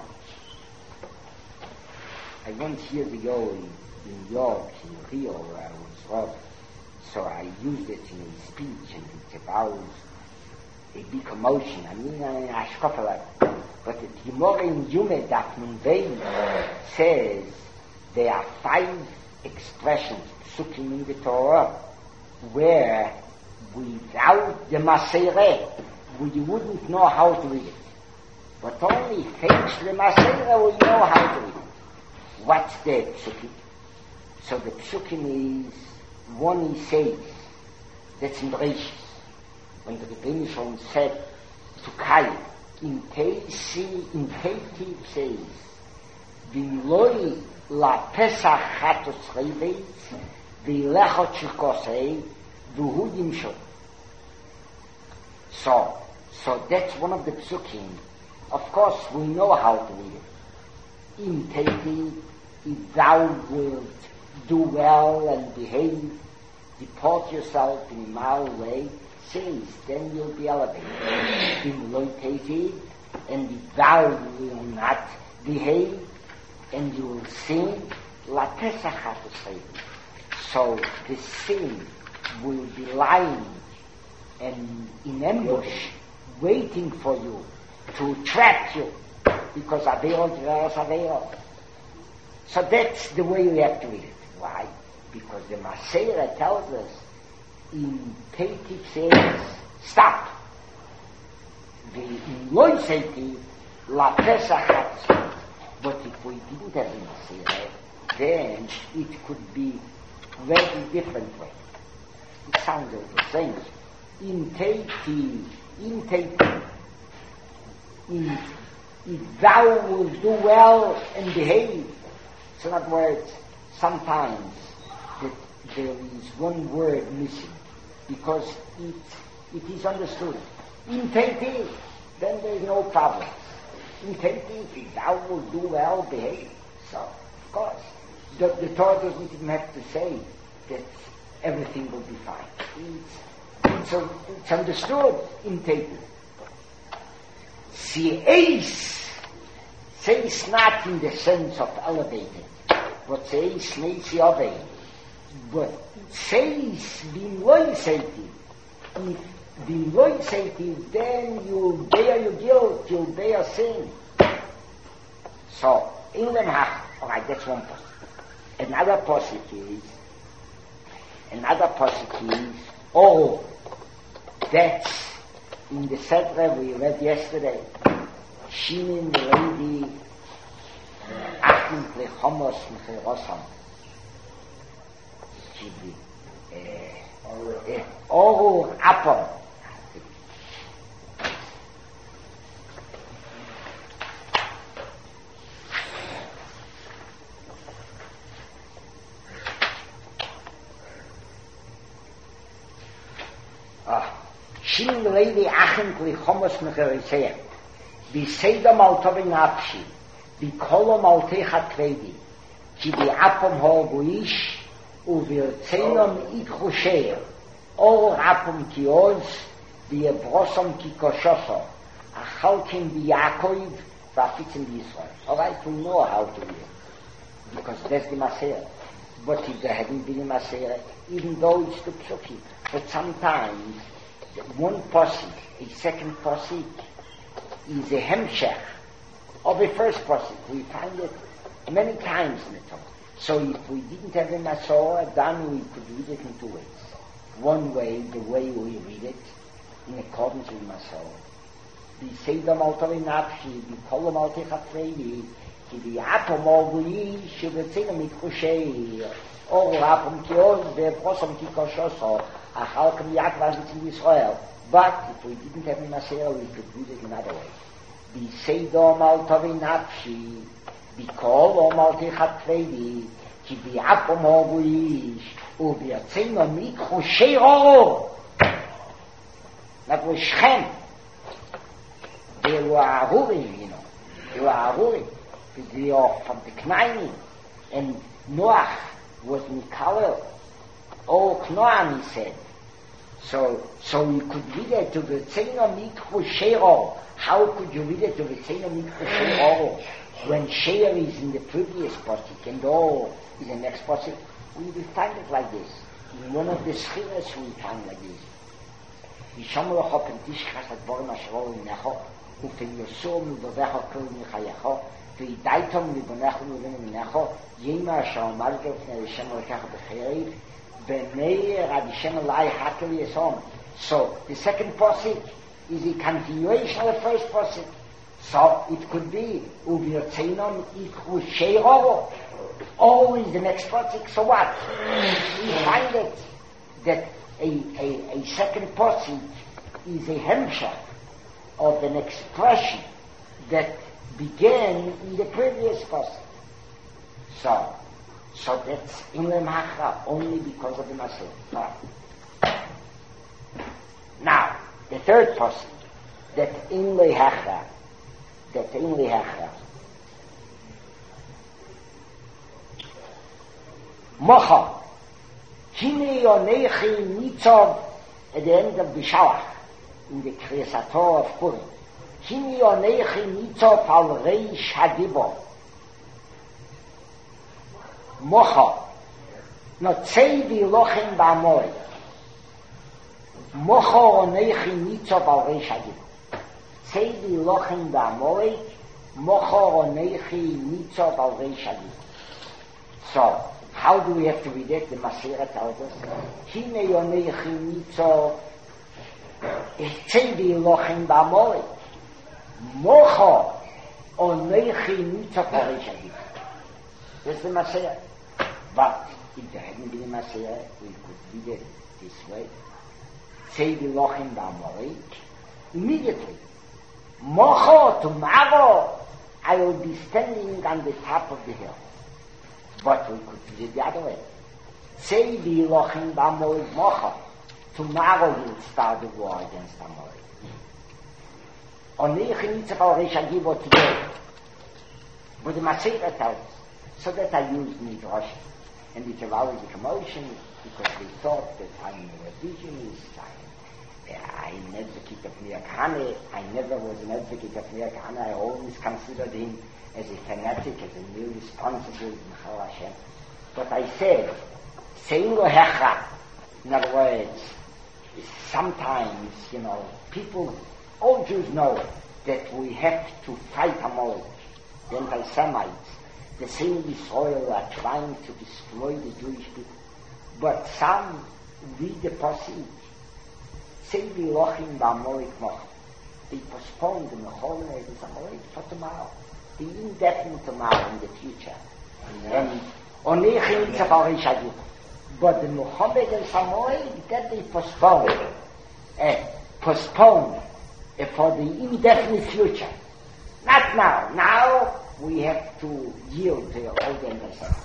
I went years ago in, in New York, in Rio, where I was robbed. So I used it in a speech, and it's about a big commotion. I mean, I scoff a lot. But the Gemara in Yume Daf Nun Vein says there are five expressions, psukim in the Torah, where without the Maseireh, we wouldn't know how to read it. But only thanks to the Maseireh we know how to read it. What's the psukim? So the psukim is, one he says, that's in Bereshis, when the Rebbeinu Shalom said to Kai, in Teisi, in Teitiv says, V'loi la Pesach chatos chayveitz, v'ilechot shikosei, v'hu yimshol. So, so that's one of the psukim. Of course, we know how to read it. In Teitiv, if thou wilt do well and behave, deport yourself in a mild way, says, then you'll be elevated. In loy tevi, and if thou will not behave, and you will sin, la pesach say. So the sin will be lying and in ambush, waiting for you to trap you, because aveil tveras aveil. So that's the way we have to read it. Why? Because the Maseirah tells us in Teitiv says, stop. The in Loy Seiti, La Pesach. But if we didn't have the Maseirah, then it could be very different way. It sounds like the same. In Teitiv, in Teitiv, if, if thou will do well and behave, so in other words, sometimes that there is one word missing because it it is understood. In Teitiv, then there is no problem. In Teitiv, if thou will do well, behave. So, of course, the, the Torah doesn't even have to say that everything will be fine. It's, it's, it's understood in table. See, ace, says not in the sense of elevated, but says makes the other. But says being loyalty. If being loyalty, then you'll bear your guilt, you'll bear sin. So, in the half, alright, that's one point. Another posik is, another posik is, oh, that's in the Sedra we read yesterday. Shinin the lady, Achim Plechomos Mechirosam. Should be, eh, Oru Apom. Shin lady Achim Plechomos Mechirosam. Bi Seder Maltovin Apshi. Bi Kolo Maltecha Tvedi. Ki bi Apom Hoguish. Uvirtzenom ikhrusheir, or apum kioz, the brosom kikoshoso, achalkim biyakov, vafitzim b'Yisrael. All right, we know how to do it, because that's the Maseret. But if there hadn't been a Maseret, even though it's the Psuki, but sometimes one posik, a second posik, is a hemshech of a first posik. We find it many times in the Torah. So if we didn't have a Masorah, then we could read it in two ways. One way, the way we read it, in accordance with Masorah. The Seder Maltovin Apshi, the Kolo Maltecha Tvedi, the Atom Ogui, Shivetzina Mikhushay, or Apom Kioz, the Prosom Kikoshoso, Achalkam Yakvaz in Israel. But if we didn't have a Masorah, we could read it another way. The Seder Maltovin Apshi, Bikol o Maltecha Tvedi, ki bi'apom hoguish, u bi'atzeno mikhushei oro. That was Shem. They were Ahurim, you know. They were Ahurim. They were from the Knaini. And Noach was Mikalel. Oh, Knoam, he said. So, so you could read it to bi'atzeno mikhushei oro. How could you read it to bi'atzeno mikhushei oro? When Sheer is in the previous posik and all is the next posik, we will find it like this. In one of the schiras we find like this. Yishamro hop and tishchas at borim asherol necho, ufen yosur midovecho kol michayecho, v'idaitom libonecho midovecho necho, yema asher amalgel fnei Hashem lekecho b'cheriv, v'meir ad Hashem alai hakel yesom. So the second posik is a continuation of the first posik. So it could be Uvirtzenom Ikhushei Oro. Always the next posik. So what? We find it that a, a, a second posik is a hemshach of an expression that began in the previous posik. So, so that's in the Machra only because of the Maseh. Now, the third posik, that in the Hachra, that in the Hachra. Mocha, Hine Yonechi Nitzov, at the end of the Shalach, in the Kriyasator of Purim. Hine Yonechi Nitzov al Reish Hadibo. Mocha, Notzei Vilochem Ba'amoi. Mocha Yonechi Nitzov al Reish Hadibo. Seidi lochem ba'amorek, mochor onechi nitzov al reishadi. So, how do we have to read it? The Masera tells us, Hine yonechi nitzov, seidi lochem ba'amorek, mochor onechi nitzov al reishadi. This is the Masera. But, if there hadn't been a Masera, we could read it this way. Seidi lochem ba'amorek, immediately, Mocho, tomorrow, I will be standing on the top of the hill. But we could do it the other way. Say the Elohim b'Amalek Mocho. Tomorrow we'll start the war against Amalek. Only Chinitzah al Reish Agibo today. But the Masechta tells us, so that I use Midrash. And it's always a commotion because they thought that I'm a revisionist, I, I'm an advocate of Mir Kahane. I never was an advocate of Mir Kahane. I always considered him as a fanatic, as a new responsible Michal Hashem. But I said, saying lo hecha, in other words, sometimes, you know, people, all Jews know that we have to fight among the anti-Semites. The same Israel are trying to destroy the Jewish people. But some read the passage, say the Elohim ba'amorik moch. They postponed the Mechol and the Amorik for tomorrow, the indefinite tomorrow in the future. And only but the Muhammad and Samoy, that they postponed, uh, postponed uh, for the indefinite future. Not now. Now we have to yield to all the understanding.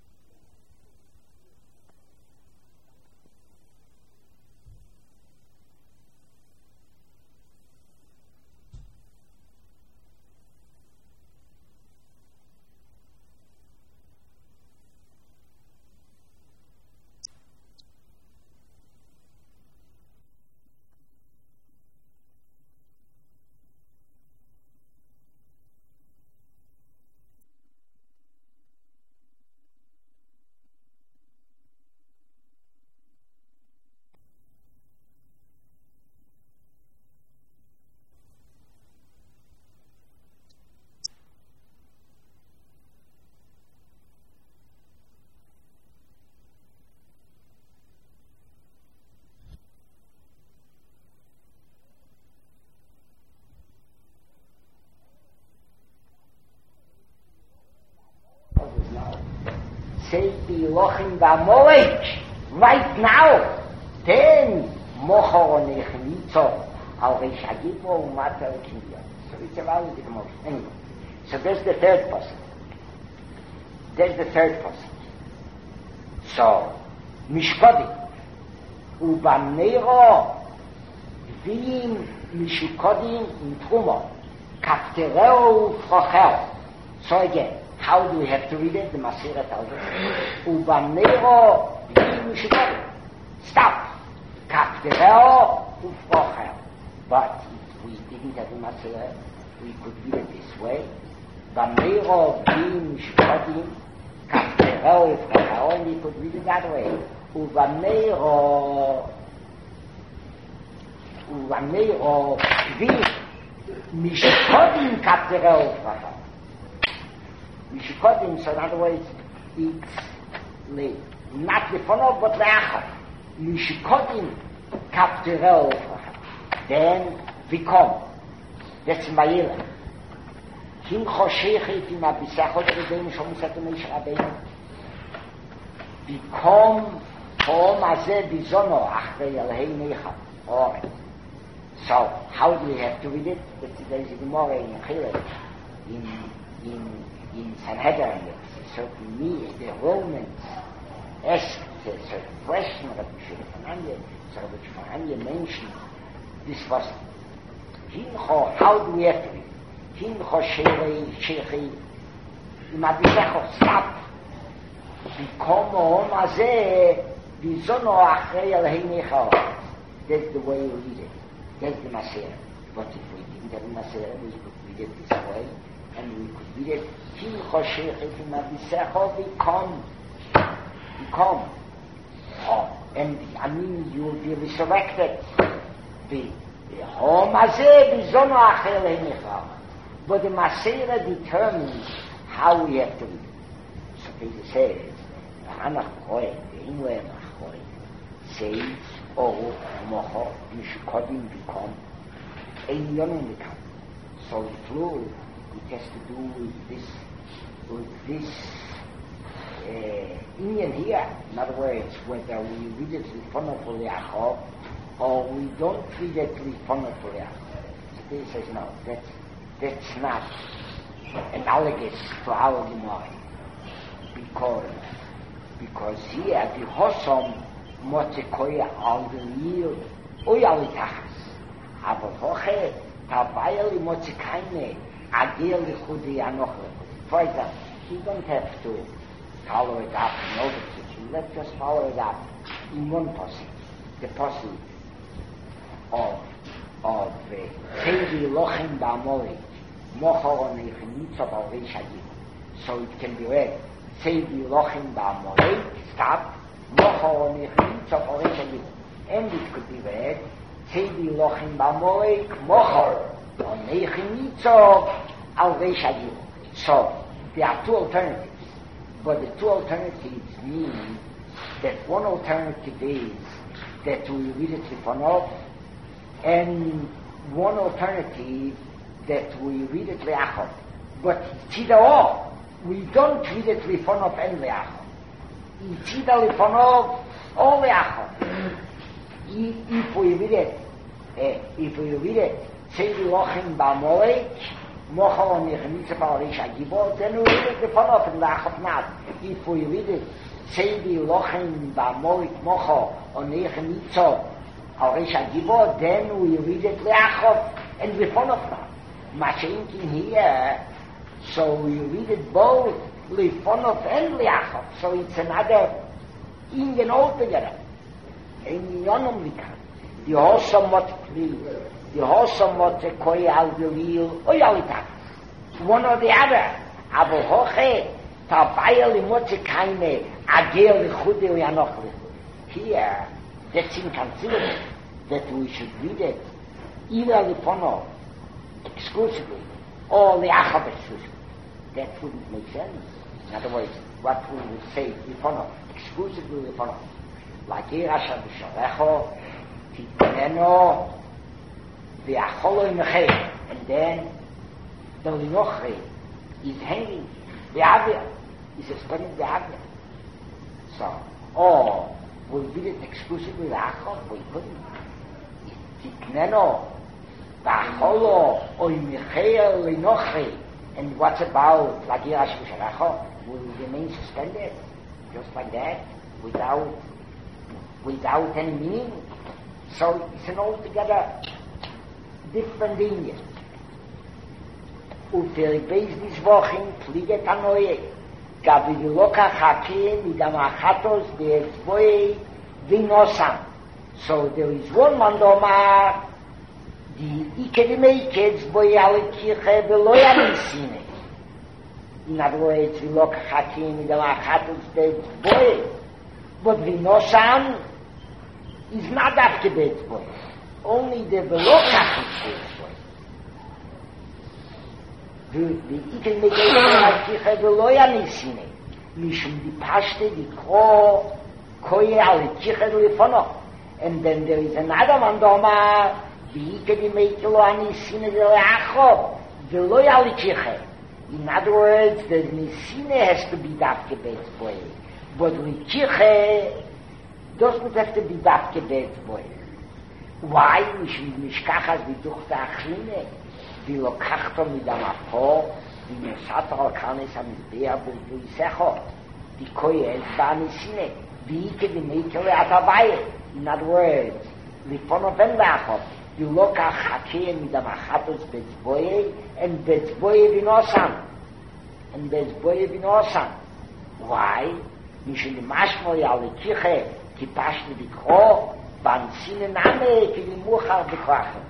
Say the Elohim ba'amorik right now. Then mochor nechmitzo al reishagibro u'mater kinyan. So it's a valid emotion. Anyway, so there's the third person. There's the third person. So mishkodim u'bamneiro v'im mishukodim in trumo kaftereo u'frochel. So again, how do we have to read it? The Masira tells us. Ubamneiro v'im stop. Kaftereo u'frochel. But if we didn't have the Masira, we could read it this way. Bamneiro v'im mishukodim kaftereo u'frochel. And we could read it that way. Ubamneiro Ubamneiro v'im mishukodim kaftereo u'frochel. Mishikodim, so in other words, it's le, not lefonov, but leachar. Mishikodim kaptereo. Then vikom. That's Mayila. Kim choshechit im abisachot redeim shom satem ish rabbeinu. Vikom hom azeh bizono achrei alhei necha. Alright. So, how do we have to read it? There is a Gemara in Chilek, in, in in Sanhedrin, a certain need, the Romans asked a certain question, Rabbi Shulchan so Rabbi Shulchan mentioned this was Hincho, how do we have to read? Hincho Sherei, Shechi, Imabisecho, stop. Bikomo Mazeh, Bizono Achrei Al Heinecha. That's the way you read it. That's the Masera. But if we didn't have the Masera, we could read it this way, and we could read it. Kim choshechet im abisecho become, become. Oh, and I mean you will be resurrected. The hom hazeh bizono acher lenecha. But the Masera determines how we have to read. So he says, "Hanach kohen, ve'imle hanach kohen, says, oh, mocho, mishkodim become, ein yonim become." So the plural, it has to do with this, with this uh, Indian here. In other words, whether we read it Lifonot Leachor or we don't read it Lifonot Leachor. So he says, no, that's, that's not analogous to our Gemara. Because, because here, the Hosom Motzekoya al the Nil Oyalitachas. Aber hoche, Tabayali Motzekaine, Agil Lichudi Anoche. For example, you don't have to follow it up and know the teaching. Let's just follow it up. in one posse, the posse of of Sevi Lochem Ba'amole, Mochor Nechenitzov Al Reish Hagibor. So it can be read, Sevi Lochem Ba'amole, stop, Mochor Nechenitzov Al Reish Hagibor. And it could be read, Sevi Lochem Ba'amole, Mochor Nechenitzov Al Reish Hagibor. So there are two alternatives, but the two alternatives mean that one alternative is that we read it Lifonov, and one alternative that we read it Leachov. But it's either or. We don't read it Lifonov and Leachov. It's either Lifonov or Leachov. If we read it, uh, if we read it, Sevi Lochem Ba'amolek, Mochor Nechenitzov Al Reish Hagibor, then we read it Lifonov and Leachov not. If we read it, Sevi Lochem Ba'amolek, Mochor Nechenitzov Al Reish Hagibor, then we read it Leachov and Lifonov not. Machinkin here, so we read it both Lifonov and Leachov, so it's another Ingen altogether. In Yonam Likan, the Hosomot Please, the Hosomot Koi Al Vilil, Oyalitak, one or the other, Abo Hoche, Tabaya Limote Kaine, Agel Lichude Yanoch. Here, that's inconceivable that we should read it either Lifonov exclusively or Leachov exclusively. That wouldn't make sense. In other words, what we would say Lifonov, exclusively Lifonov. Like Irasha B'Shorecho, Titaneno, V'Acholo Imechei, and then the Linochre is hanging, the Avia is suspending the Avia. So, or we read it exclusively Leachov, we couldn't. Titaneno, V'Acholo, or Imechei Linochre, and what's about like Irasha B'Shorecho, will remain suspended, just like that, without without any meaning. So it's an altogether different Indian. Uter beis dis Wochen fliegt a neue. Gabi die Loka Hakim mit am Achatos der Zwei Vinosam. So there is one mandoma die Ikedimeikets Boi Ale Kirche Veloya Nisine. In other words, die Loka Hakim mit am Achatos der Zwei. But Vinosam is not after Beit Boy. Only the Velokach is Beit Boy. The Ikel Megei Kiche Veloya Nisine. Mishum di Pashte di Kro Koye Ale Kiche Lifono. And then there is another mandoma the Ikel Megei Nisine Velacho Veloya Ale Kiche. In other words, the Nisine has to be after Beit Boy. But Likiche doesn't have to be that Beit Boy. Why? Mishkachas v'duchta achline, v'lokachto midamapo, v'nesato al kanes hamizbeah v'yisecho, v'koyes ba'anisine, v'ike v'meikele atabaye. In other words, v'fono v'endachot, v'lokach hakeh midamachatos Beit Boy, and Beit Boy v'nosam, and Beit Boy v'nosam. Why? Mishum mashmo yalikiche, ki pashne bikro, ban sine name, ki limuchar bikwache.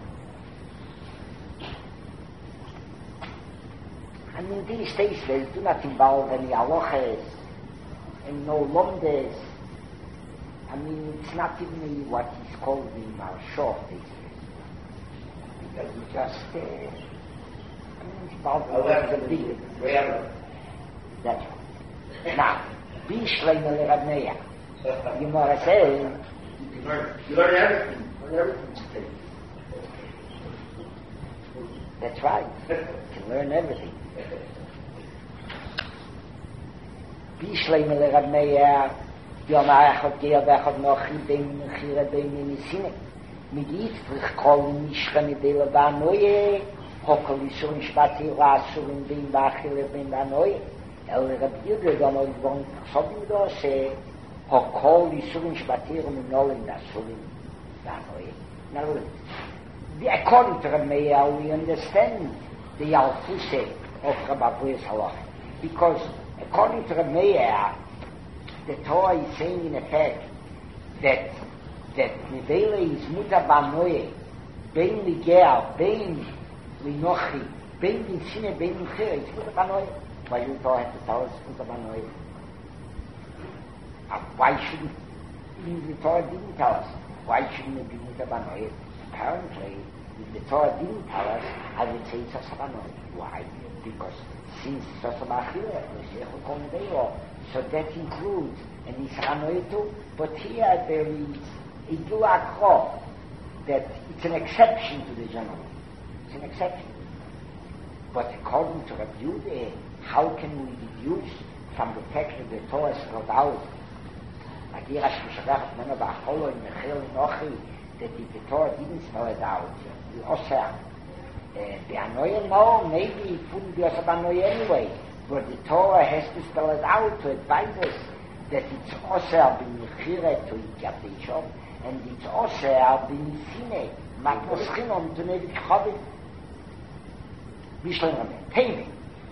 And in these cases, do not involve any aloches, and no lomdes. I mean, it's not even what is called in our short cases. Because we just, uh, I mean, it's about the big. That's right. Now, Bishleim le Rabneya. Gemara says, You learn, you learn everything. Learn everything. That's right. You can learn everything. Bishleim le Rabneya. Yom Echad Geir Bechad Nochi Bein Mechira Bein Nisine. Midit Frichkol Mishcha Midela Banoye. Hokol Yisur Nishbati Rasurim Bein Bachile Bein Banoye. El Rabbi Yehuda damals von Chassodim da say, Hokol Yisurim Shbatirim and Nolim Dasurim Danoye. Now, according to Rabbi Meir, we understand the Yalfuse of Rabbi Abu's halacha. Because according to Rabbi Meir, the Torah is saying in effect that that Nivele is Muta Banoye, Bein Ligea, Bein Linochi, Bein Linsine, Bein Lichir, it's Muta Banoye. Why you don't have to tell us Muta Banoye? Uh, why shouldn't the Torah didn't tell us? Why shouldn't it be Muta Banoye? Apparently, if the Torah didn't tell us, I would say it's a Banoye. Why? Because since it's a Bachile, so that includes an Isranoye too. But here there is a Duakro, that it's an exception to the general. It's an exception. But according to Rabbi Yehuda, how can we deduce from the text that the Torah spelled out, that if the Torah didn't spell it out, the Osir, the Anoye, no, maybe it wouldn't be Osir Anoye anyway, but the Torah has to spell it out to advise us that it's Osir b'nichire to Yatishov, and it's Osir b'nisine, matnoschinom to Nevi Chavim. Bishlan Ramen, Tevin.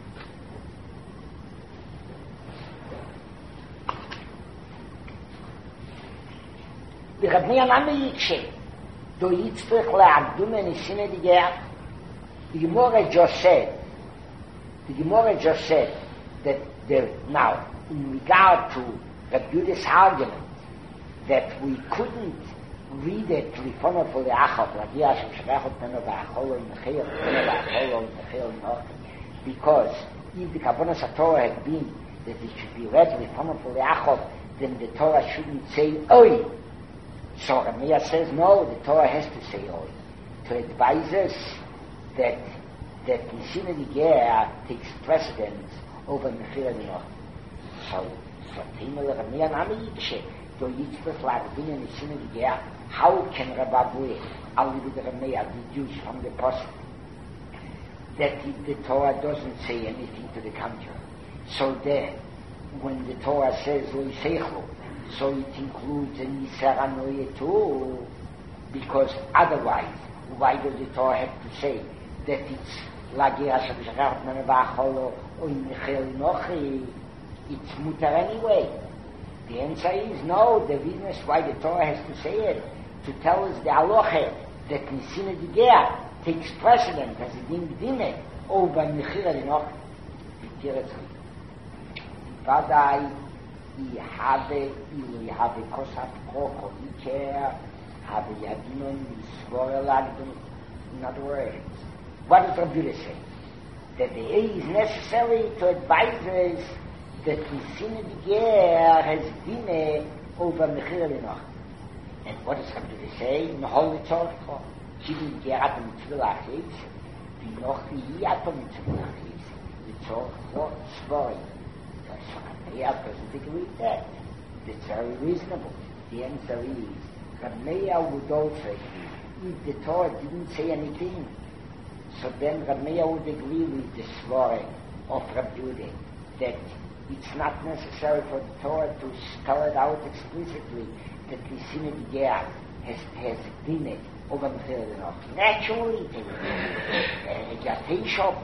The Rabbi Yanami Yikshe, do Yitzpech le'abdume nisine digea, the Gemara just said, the Gemara just said that there, now, in regard to Rabbi Yehuda's argument that we couldn't read it Lifono for the Achot, like Yashim Shabachot Meno Ba'acholo in Mechel, Meno Ba'acholo in Mechel in Ochel, because if the Kabbalah Torah had been that it should be read Lifono for the Achot, then the Torah shouldn't say Oi. So Ramiyah says no, the Torah has to say Oi, to advise us that that Nisina Digea takes precedence over Mechel in Ochel. So, so Timel Ramiyah Nami Yikshe, do Yitzpech La'abdin Nisina Digea. How can Rabbi Abuye, Ali with the Rameyah, deduce from the Pasuk that the, the Torah doesn't say anything to the contrary? So then, when the Torah says Loiseichu, so it includes an Yisaranoye too, because otherwise, why does the Torah have to say that it's Lagia Shabbat Manavacholo or Michel Nochi? It's mutar anyway. The answer is no. The reason why the Torah has to say it, to tell us the halacha that Nisina Digea takes precedent as a din dine over Mechira Linoch. Vadai, I have, I have a kosat koko, I care, have a yadinon, I swore lagdon. In other words, what does Rabbi Yehuda say? That the A is necessary to advise us that Nisina Digea has dine over Mechira Linoch. And what does Rabbi Yehuda say? In the Holy Torah, Shivin Gerat and Mitzvah Achis, V'noch Yiyat and Mitzvah Achis, the Torah Svori. So Rabbi doesn't agree with that. It's very reasonable. The answer is, Rabbi would also agree. If the Torah didn't say anything, so then Rabbi would agree with the Svori of Rabbi Yehuda, that it's not necessary for the Torah to spell it out explicitly that the Nisina Digea has, has been it over the Mechil. Naturally, Gateshop,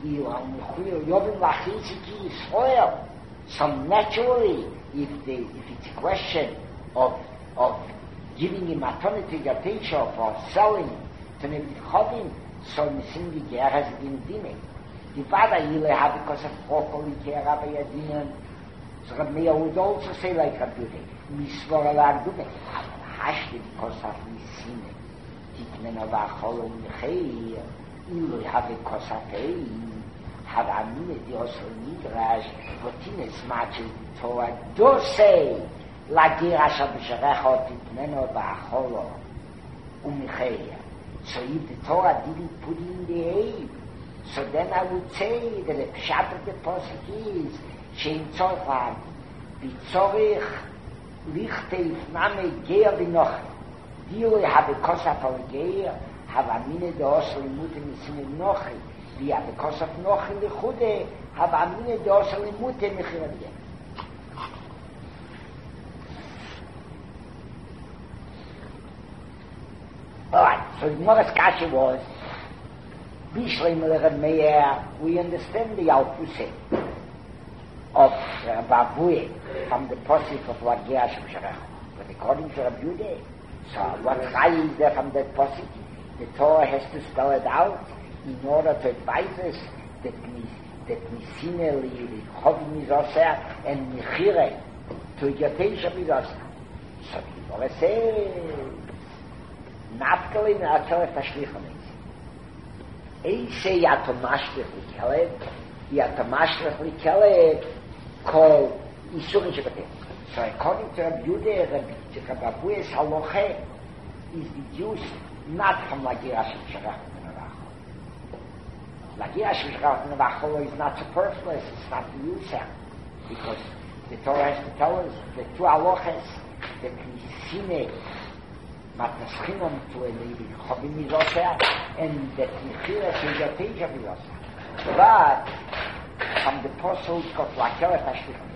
Yovim Lachiziki is oil. So naturally, if, the, if it's a question of, of giving him maternity Gateshop or selling to Nevi Chavim, so Nisina Digea has been done. The Vada Yile have because of Chokoli Keh Rabbi Yadinan. So Rabbi Meir would also say like Rabbi Yehuda, Misvor Alag Dume, Hashti because of Nisine, Tikmen of Achol Mechei, Ilu have a Kosapei, have Amine Dios Midrash, Votines Machi Torah, do say, Lagira Shabsharecho, Tikmen of Achol Umechei. So if the Torah didn't put in the aid, so then I would say that the pshat of the pasuk is shein tzorach b'tzorich lichteif name geir b'noch diu have a kosaf al geir have a mine deos limute misin nochi vi have a kosaf nochi lechude have a mine deos limute mechir geir. All right. So the Gemara's kasha was. We understand the opposite of uh, Bavuye from the posik of Lagia Shabsharach. But according to Rabbi Yehuda, so what Chai is there from that passage? The Torah has to spell it out in order to advise us that that Nisine li Chovim is Oseh and Nichire to Yotesha is Oseh. So the Torah says, Nafkali Na'atel Tashlichon is. Eisei Yatomashlich L'Kelev, Yatomashlich L'Kelev, called Isurin Shabbatim. So according to Rabbi Yehuda, Rabbi Abuya's halacha is deduced not from Lagira Shemsharach Menarachol. Lagira Shemsharach Menarachol is not superfluous, it's not the use because the Torah has to tell us the two halachas that Nisine Matnaschinam to a lady Chovim Mizoseh and that Nichira Tejateja Mizoseh. But from the Apostle got Lakela Tashlichon.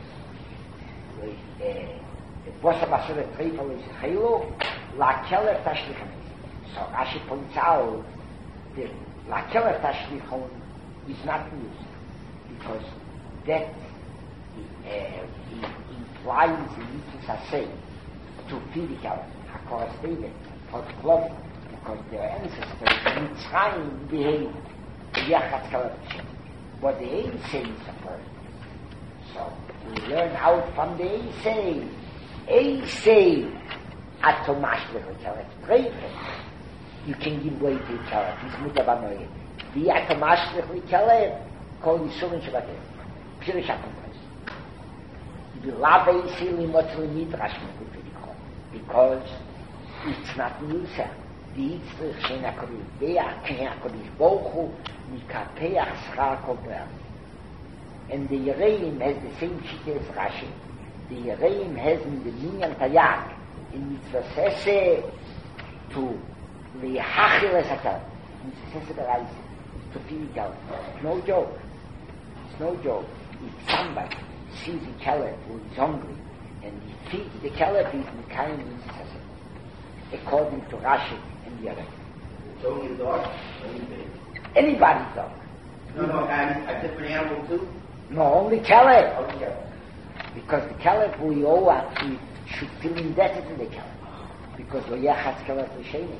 The Bosa Basura Treifel is Chaylu, Lakela Tashlichon. So Rashi points out that Lakela Tashlichon is not used because that uh, implies the mitzvah say to feed each other. Hakor David, for the clothing, because their ancestors in Mitzrayim behaved Yachatz Kalach. But the Eisei is a person. So we learn out from the Eisei. Eisei Atomash Lechotelet Treifel. You can give way to each other. He's Mutabanoye. The Atomash Lechotelet called Yisurin Shabbatim. Pirish HaKompres. The Lav Eisei Limotli Midrash Mekupidikon. Because it's not Musa. The Yitzrich Shen HaKodesh Be'ah Ken HaKodesh Bochu Mikapeach Schar Kober. And the Yereim has the same shit as Rashi. The Yereim has in the Minyan Tayak in Mitzvah Sese to Lehachil Esatar. Mitzvah Sese Bereise to feed each other. It's no joke. It's no joke. If somebody sees a caliph who is hungry and he feeds the caliph, he's Mekayim Mitzvah Sese. According to Rashi and the other. It's only a dog? Anybody's dog. No, no, and a different animal too? No, only caliph. Only a Because the caliph we owe actually should feel indebted to the caliph. Because we yachatz caliph l'sheni.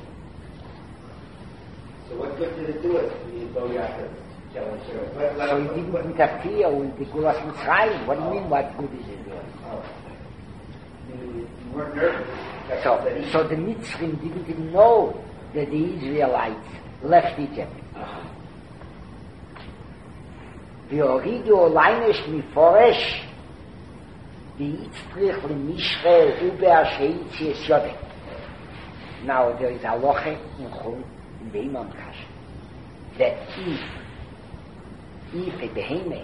So what good did it do us? You go after Caliph. So he didn't interfere with the Gulas Mitzrayim. What do you mean, what good is it doing? Oh. You, you weren't nervous. So, so the Mitzrim didn't even know that the Israelites left Egypt. Uh-huh. והורידו עולייניש מפורש והצטריך למשחה ובהשאית יסודת. Now there is a loche in Chum in the Imam Kash that if if a behemoth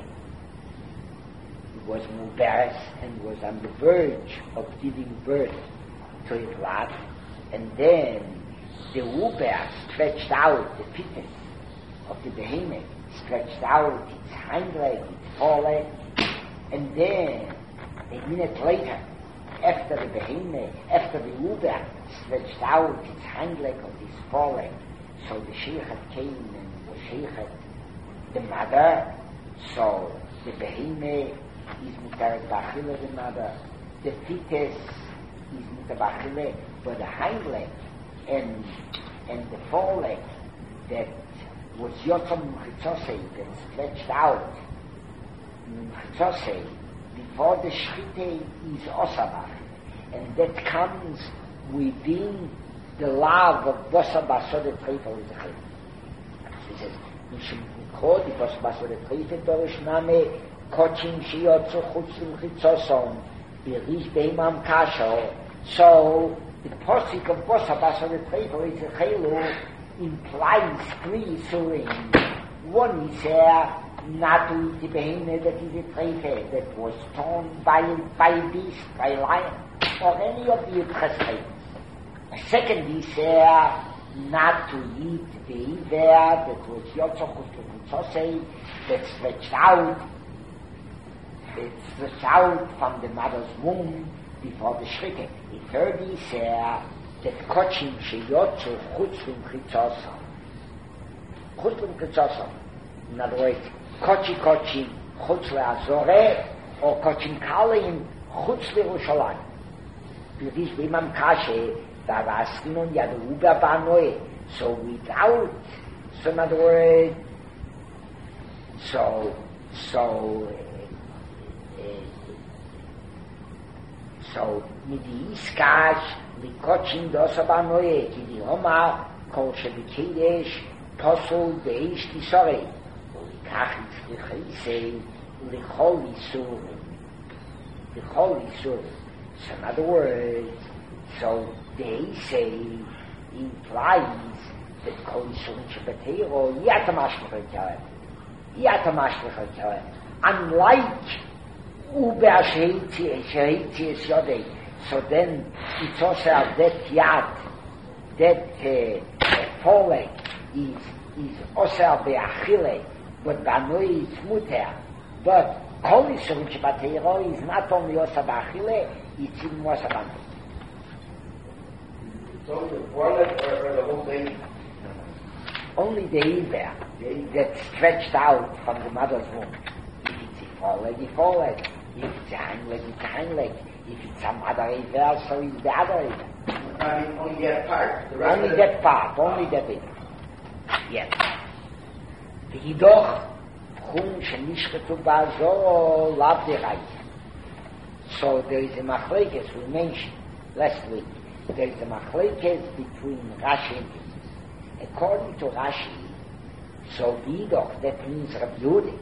was mubarak and was on the verge of giving birth to his lad, and then the uber stretched out the fetus of the behemoth, stretched out its hind leg, its foreleg, and then a minute later, after the behemoth, after the uber stretched out its hind leg of his foreleg, so the sheikhat came and was sheikhat the mother, so the behemoth is mutarak bachile the mother, the fetus is mutabachile, but the hind leg and and the foreleg that was yotzam chitzosei that stretched out chitzosei before the shchite is osabach, and that comes within the love of bosa basodet treifel is a chayim. He says, Mishum Kod, the bosa basodet treifel dorish name kochim shiyotzu chutzim chitzosom birish beimam kasho. So the posik of bosa basodet treifel is a chayim implies three surim. One is uh, not to eat the behemoth that is a treifel that was torn by, by a beast, by a lion, or any of the Yitzchak. A second is uh, not to eat the iver that was Yotzochus Kemutzosei, that stretched out, that stretched out from the mother's womb before the Shrike. The third is uh, that Kochim Sheyotzu Chutzvim Chitzosam. Chutzvim Chitzosam. In other words, Kochi Kochim Chutz LeAzoreh, or Kochim Kalim Chutz LeYerushalayim. Because we mam kashe, that asking on ya the uber banoe. So without, so in other words, so, so, uh, uh, so, mit die Iskash, die Kotschin dosa banoe, ki di Oma, kol shebikedesh, Tosul deish di Sore, ulikach itzlichise, ulichol isur, ulichol isur. So in other words, so they say, implies that kol isur shebetero, yata mashlich ha'kelem, yata mashlich ha'kelem. Unlike Uber Sheitzi, Sheitzi is Yodei, so then it's also that Yad, that uh, foreleg is, is also Be'achile, but Banoi is Mutter. But Kol Yisur Shabbatero is not only also Be'achile, it's even more Banoi. It's only the foreleg or, or the whole thing? Only the Iber, that's stretched out from the mother's womb. If it's a foreleg, a foreleg. If it's a hind leg, it's a hind leg. If it's some other Iber, so it's the other Iber. I mean, only that part. The rest Only of that part, only that Iber. Yes. V'hidoch, chum shenishchetu ba'azor, lav derayt. So there is a machlekes, we mentioned last week, there is a machlekes between Rashi and Jesus. According to Rashi, so v'hidoch, that means Rabbi Yehuda,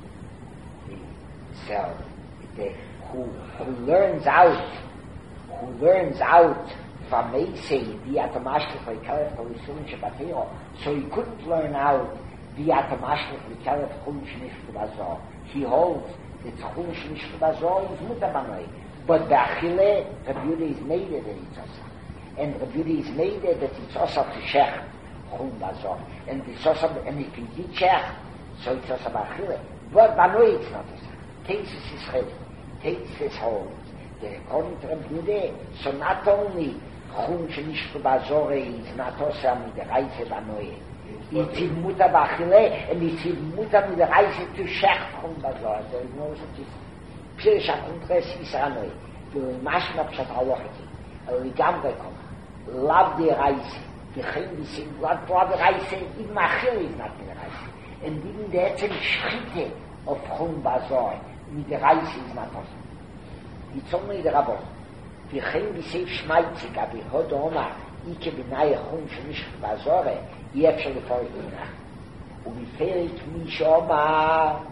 so the, who, who learns out, who learns out from Meisei, via Tamashlich V'Kalef Cholisun Shabbatero, so he couldn't learn out via Tamashlich V'Kalef Cholisun Shabbatero. He holds that Cholisun Shabbatero is Muta Banoi, but the Achille, Rabbi Yehuda is made that it's also. And Rabbi Yehuda is made that it's also to Shech, Chum Bazor. And it's also, and if he did Shech, so it's also Achille. But Banoi it's not also. Takes his head, takes his hold. The according to Rabbi Yehuda, so not only Chum Shenish Bazore is not also with the Reise Banoi. It's in Muta Bachile, and it's in Muta with the Reise to Shech Chum Bazore. There is no such thing. Pirish HaKuntres is Anoi. The Mashma Pshat Halochiti. A Ligamre Koma. Love the Reise. The Chem Bisim, love the Reise, even Achille is not in the Reise. And even the Etzem Schritte of Chum Bazore. Mit der Reise ist not possible. It's only the Rabbon. Wir können die Seif schmeitzig, aber ich hatte Oma, ich bin nahe Chum Shenish Bazore, ich habe schon vor ich nach. Und wie fähre ich mich Oma,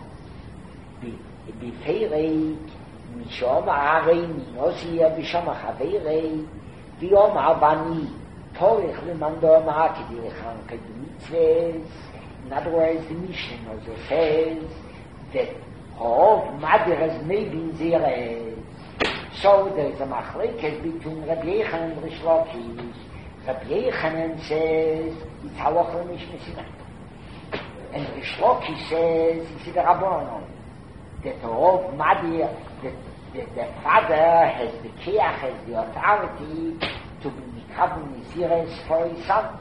wie fähre ich mich Oma, Arein, Nosi, wie schon mal Chavere, wie Oma, Bani, Torich, wie man da Oma, die die Rechanke, die Mitzvahs, in other words, the Mishnah also says that Oh, mother has maybe in Zireh. So there is a machlekes between Rabbi Yechanan and Rish Lakish. Rabbi Yechanan says it's halacha mishmesina, and Rish Lakish says it's the Rabbanon. That of mother, that the, the father has the kiach, has the authority to be mikaven Zireh for his son,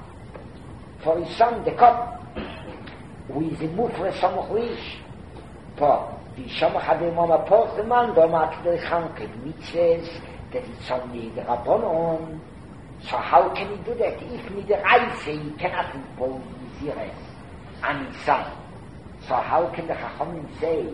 for his son, the cop, who is the mufre samuchlish. But die Shama had a mama post the man, do mak the Chanke, mitzvahs, that it's only the Rabbanon. So how can he do that? If with the Reise, he cannot impose Mizires on his son. So how can the Chachamim say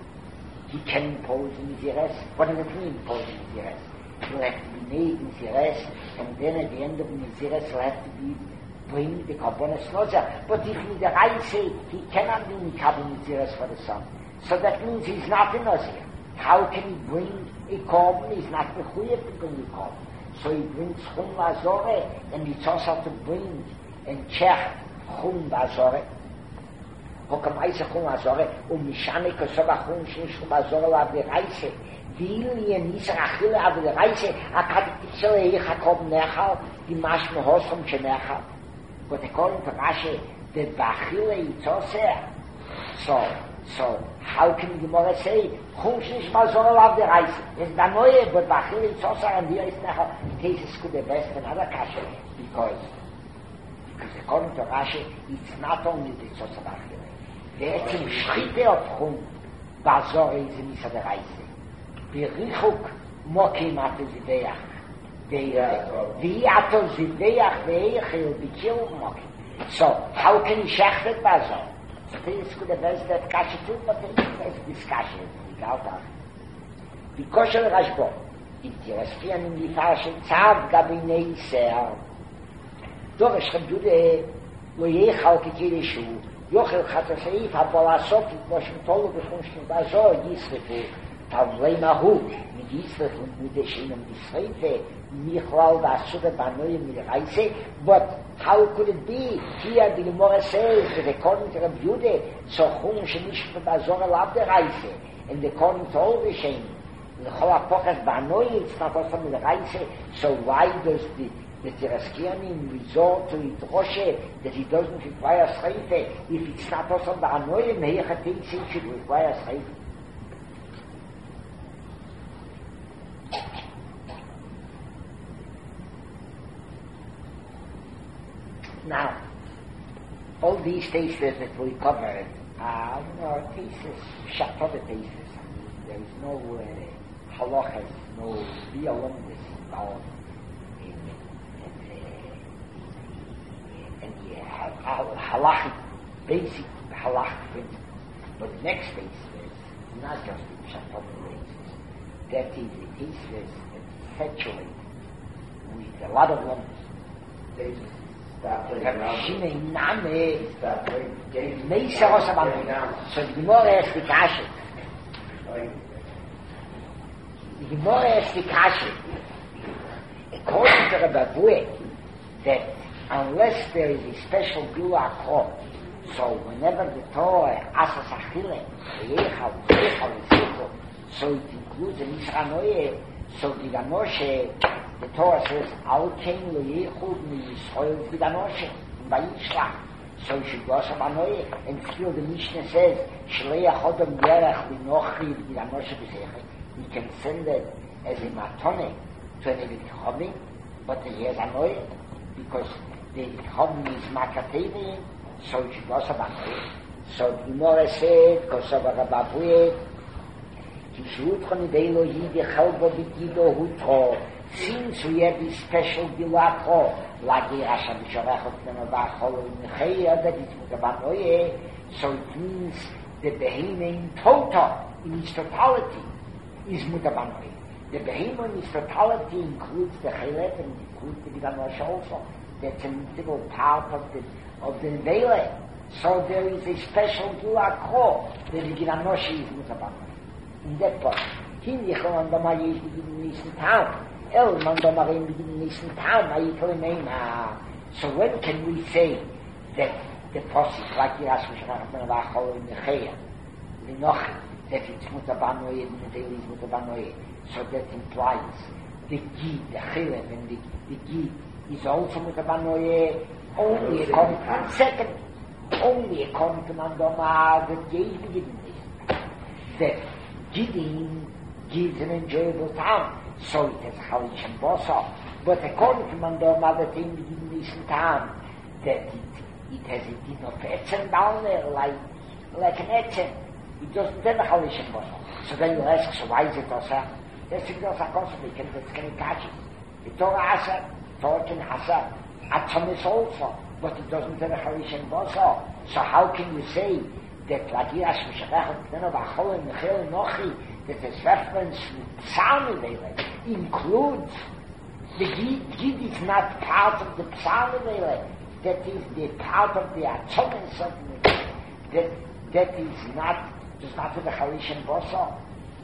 he can impose Mizires? What does it mean, impose Mizires? He will have to be made Mizires, and then at the end of Mizires, he'll have to be bring the Karbonas Noza. But if with the Reise, he cannot be Mikabel Mizires for the son. So that means he's not in Nazir. How can he bring a korban? He's not mechuyev to bring a korban. So he brings chum lazore, and it's also to bring and check chum lazore. Hokam eise chum lazore, um mishane kosova chum shnish chum lazore la bereise. Vil ye nisa achille ave de reise, akad tiksele ye chakob nechal, di mashme hosom shenechal. But according to Rashi, the bachille itzoseh. So, So, how can the Gemara say, Chum shnish mazor lav the reise? It's the noye, but bachille itzoseh, and here is nachal, cases could the best and other kasha, because, because according to Rashi, it's not only the itzoseh bachille. The etzim shchite of chum, bazor is in isa the reise. The richuk mokim at the zideach. the atos videach ve'echil b'kil moki. So, how can you shech it bazo? So this could have been that kasha too, but there's discussion. Because of Rashbo, if you are speaking in the Farshim, Tzav Gabi Neiser, Dorish Rabjude, Lo Yechal Kikirishu, Yochel Chataseif, Habolasot, Moshim Tolu, Bechunshim Bazo, Yisrefu, Tavlei Mahu, mit Yisrefu, mit der Shinem Yisrefe, Michlal Basuda Banoyim Reise, but how could it be? Here the Gemara says that according to Rabjude, so Chum Shenish Bazor Lab der Reise, and according to all the Shem, the Cholapochas Banoy, it's not also with the Reise, so why does the the Tiraskianim resort to it Roshe that he doesn't require Schreife? If it's not also Banoy, Mehecha thinks he should require Schreife. Now, all these cases that we covered are, you know, cases, Shatova cases. I mean, there is no uh, halachas, no realness involved in, in, in, in the uh, halachic, basic halachic principle. But the next case is not just the Shatova cases. That is the cases that saturate with a lot of lumps. There is Shine Name Meisa Rosaban. So the Gemara asks the Kasha. The Gemara asks the Kasha. According to the Babue, that unless there is a special Gula Akor, so whenever the Torah asks Achille, Yechal, Yechal, Yechal, so it includes an Isranoye, so the Ganoshe, the Torah says, Al Kein Lo Yechud Mi Yisrael V'Danoshe, V'Yishlach. So you should go some Anoye, and still the Mishnah says, Shleach Hodom Derech V'Nochi V'Danoshe V'Seche. We can send it as a matone to an Evit Chobin, but he has Anoye, because the Evit Chobin is Makatevi, so you should go some Anoye. So the Gemara said, Kosova Rababuye, Kishut Chonidei Lo Yidi Chalbo B'Gido Hutro. Since we have this special Gilakho, like the Rasha B'Sharachot Nenavachol in Nechaya, that it's Mutabanoye, so it means that the Behemah in total, in its totality, is Mutabanoye. The Behemah in its totality includes the Chelet and includes the Gidanosh also. That's an integral part of the of the Nevele. So there is a special Gilakho that the Gidanosh is Mutabanoye. In that part, Hin Yechon Damaye is the Nisan Town. El Mandomarim begin Nisan Town, Ma'ikol So when can we say that the Posik, like the Rashi Shachat Menavachol in Nechaya, Linoch, that it's Mutabanoye, and the daily is Mutabanoye, so that implies the Gid, the Chilem, and the, the Gid is also Mutabanoye, only according to one second, only according to Mandoma, that gave the Gid that Gidin gives an enjoyable town. So it has Chalish and Bosa. But according to Mandoma, the thing in this town, that it, it has a din of Etzen down there, like, like an Etzen. It doesn't have a Chalish and Bosa. So then you ask, so why is it Osa? That's because I constantly can get catch it. The Torah Asa, Torah can Asa, Atzomis also, but it doesn't have a Chalish and Bosa. So how can you say that like Yirash Mishachach, Neno Bachol and Nechel Nochi, that this reference to Psalmivele includes the Gid. Gid is not part of the Psalmivele. That is the part of the Atzomis of the that that is not does not have the Chalish and Bosa.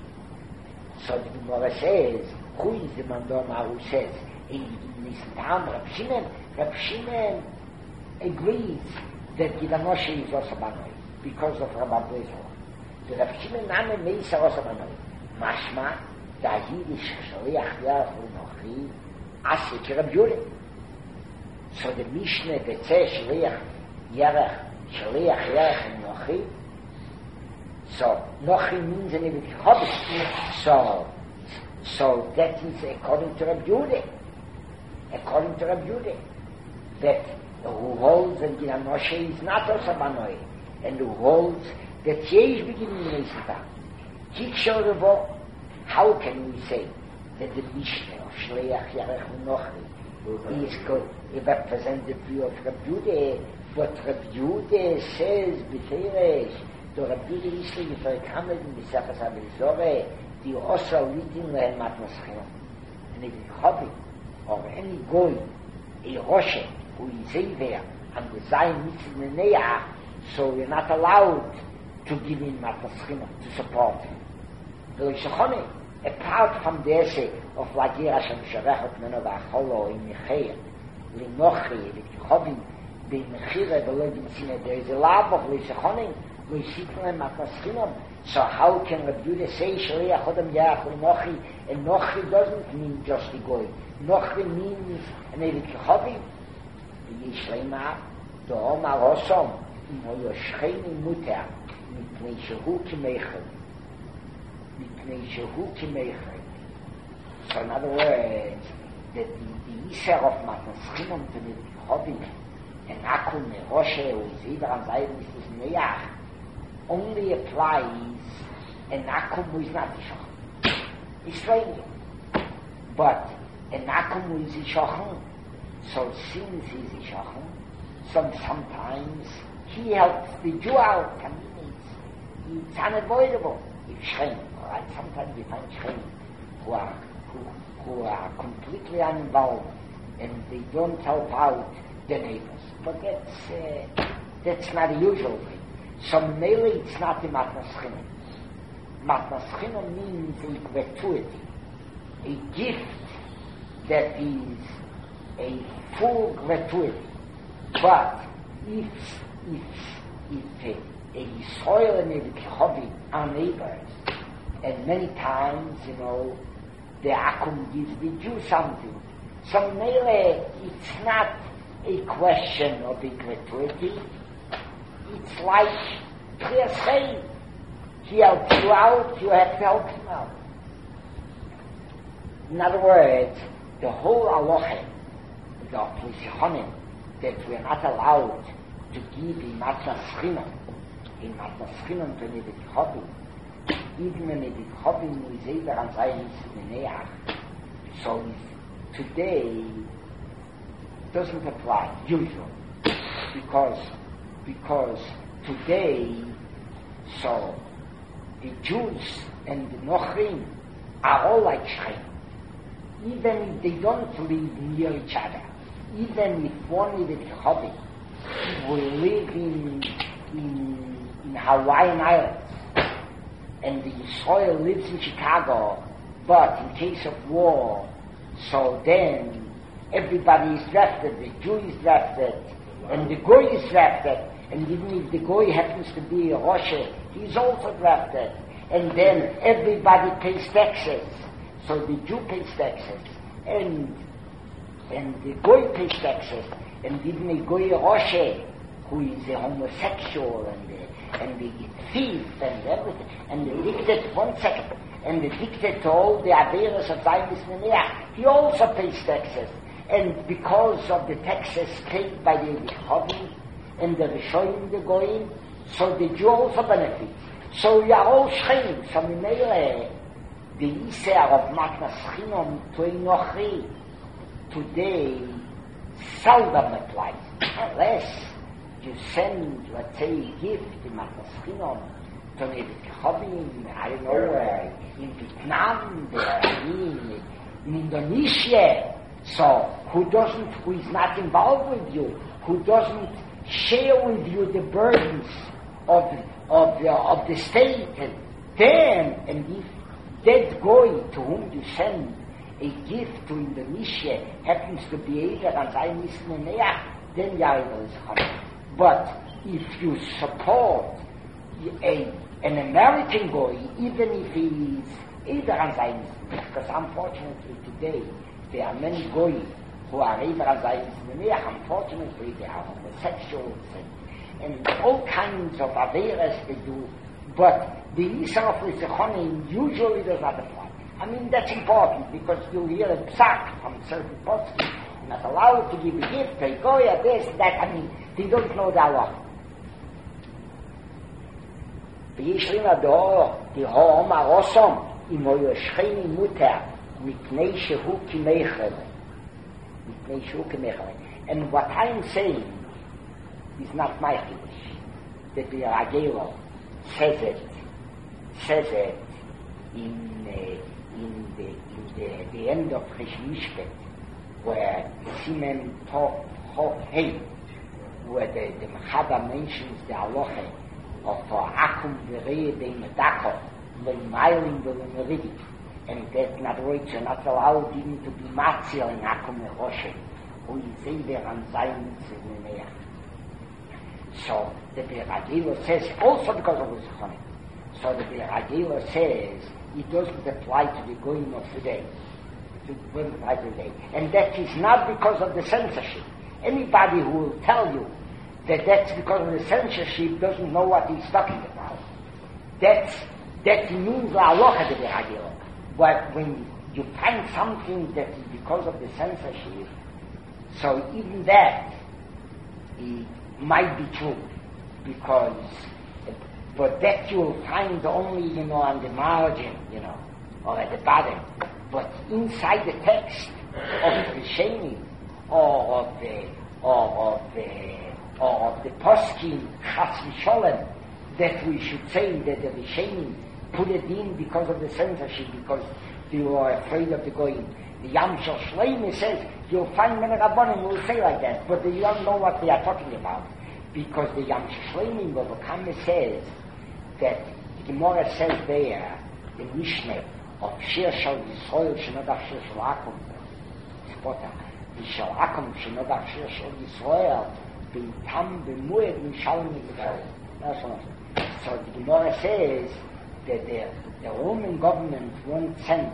So the Gemara says, who is the Mandoma who says in this town, Rab Shimon? Rab Shimon agrees that Gidanoshe is also Banoi because of Rabbi Bezor. The Rab Shimon Name Meisa also Banoi. Mashma, da Yiddish Shaliach Yarach Unochi, Asik Rab Yure. So the Mishnah that says Shaliach Yarach, Shaliach Yarach Unochi, so Nochi means an Evit Chobit. So, so that is according to Rab Yure. According to Rab Yure. That who holds that Gidanoshe is not also Banoi, and who holds that Yesh beginning in Eisata. How can we say that the Mishnah of Shleach Yarech Unochri is good. It represents the view of Reb Yehuda, but Reb Yehuda says, B'Teresh, the Reb Yehuda Yisrael Yisrael Kamed in the Sefas HaBezorah, the Osa Litin Lehem Matnas Chinam. And if it's hobby, or any goy, a Rosh, who is there, and the Zayin Mitzvah Neneach, so we're not allowed to give him Matnas Chinam, to support him. The Lishachone, apart from the essay of Lagir Hashem Shavechot Meno V'Acholo in Mecheir, Linochri, L'Kichovim, Bein Mechira, V'Lo B'Tzina, there is a love of Lishachone, L'Shiklen Matnas Chinam. So how can Reb Yehuda say Shaliach Odom Yarech L'Nochri? And Nochri doesn't mean just the goy. Nochri means an L'Kichovim. Yishlema, the Omar Osom, in Hoyoshcheni Mutter, Mipnei Shehu Kimeichel. Mipnei Shehu Kimeichel. So in other words, that the, the Yisher of Matnas Chinam to the L'Kichovim, and Akum Meroshe, who is either on Zayim Mistus Neach, only applies an Akum who is not Yishach. It's strange. But an Akum who is Yishach, so since he's Yishach, some, sometimes he helps the Jew out. I mean, it's, it's unavoidable. It's Shem. Right? Sometimes we find Shem who are, who, who are completely uninvolved and they don't help out the neighbors. But that's, uh, that's not a usual thing. So mainly it's not the Matnas Chinam. Matnas Chinam means a gratuity, a gift that is a full gratuity. But if if if a, a Yisrael and a L'Kichovim are neighbors, and many times, you know, the Akum gives the Jew something, so mainly it's not a question of a gratuity. It's like clear saying, he helps you out, you have to help him out. In other words, the whole halacha of L'Sichonim, that we are not allowed to give a Matnas Chinam, a Matnas Chinam to Nevid Chobim, even when Nevid Chobim is either on Zayim Neneach. So today doesn't apply, usually, because because today, so the Jews and the Nochrim are all like Shem. Even if they don't live near each other, even if one is a hobby, will live in, in, in Hawaiian Islands, and the Yisrael lives in Chicago, but in case of war, so then everybody is drafted, the Jew is drafted, and the Goy is drafted, and even if the Goy happens to be a Rosh, he's also drafted, and then everybody pays taxes. So the Jew pays taxes, and and the Goy pays taxes, and even a Goy Rosh, who is a homosexual, and the, and the thief, and everything, and the dictate, one second, and the dictate to all the Averos of Zayim Neneach, he also pays taxes. And because of the taxes paid by the L'Kichovim and the Rishonim, the Goyim, so the Jew also benefits. So we are all Shchenim. So we may the Yisher of Matnas Chinam to a Nochri today seldom applies, unless you send, let's say, a gift to Matnas Chinam to the L'Kichovim, I don't know where, in Vietnam, in, in Indonesia. So, who doesn't, who is not involved with you, who doesn't share with you the burdens of of the, of the state, and then, and if that Goy to whom you send a gift to Indonesia happens to be either on Zayim Neneach, then Yair is coming. But if you support a an American Goy, even if he is either on Zayim Neneach, because unfortunately today, there are many Goyim who are either as I Neneach, unfortunately they are homosexuals and, and all kinds of averas they do, but the Yisr of L'Sichonim usually does not apply. I mean, that's important because you hear a psak from certain poskim, you're not allowed to give a gift to a Goya, this, that, I mean, they don't know the halacha. ויש לי מדור, די הום הרוסום, אם הוא ישכני מותר, Mipnei shehu kimeichel. Mipnei shehu kimeichel. And what I'm saying is not my English. The Biur HaGeula says it, says it in, uh, in, the, in the, the end of Chesh Mishpat, where Simen Tov Chok Hey, where the, the Mechada mentions the halacha of Akum V'Rei Dei Medako, L'Maylim V'L'Meridi, and that in other words, you're not allowed even to be Matzil in Akum V'Roshe, who is either on Zion Tzivneach. So the Biur HaGeula says, also because of the Zechon, so the Biur HaGeula says, it doesn't apply to the Goyim of today. It doesn't apply to today. And that is not because of the censorship. Anybody who will tell you that that's because of the censorship doesn't know what he's talking about. That's, that means la halacha the Biur HaGeula. But when you find something that is because of the censorship, so even that it might be true, because, but that you'll find only, you know, on the margin, you know, or at the bottom. But inside the text of the Sheni, or of the, or of the, or of the Poskim Chas V'Sholem, that we should say that the Rishonim put it in because of the censorship, because they were afraid of the Goyim. The Yam Shel Shleimi says, you'll find many Rabbanim who will say like that, but they don't know what they are talking about. Because the Yam Shel Shleimi in Bava Kama says that the Gemara says there, the Mishnah of Shir Shal Yisrael Shenodach Shir Shal Akum, Spota, the Shal Akum Shenodach Shir Shal Yisrael, B'Tam B'Mued Mishalem Yisrael. That's what I'm saying. So the Gemara says that the, the Roman government won't send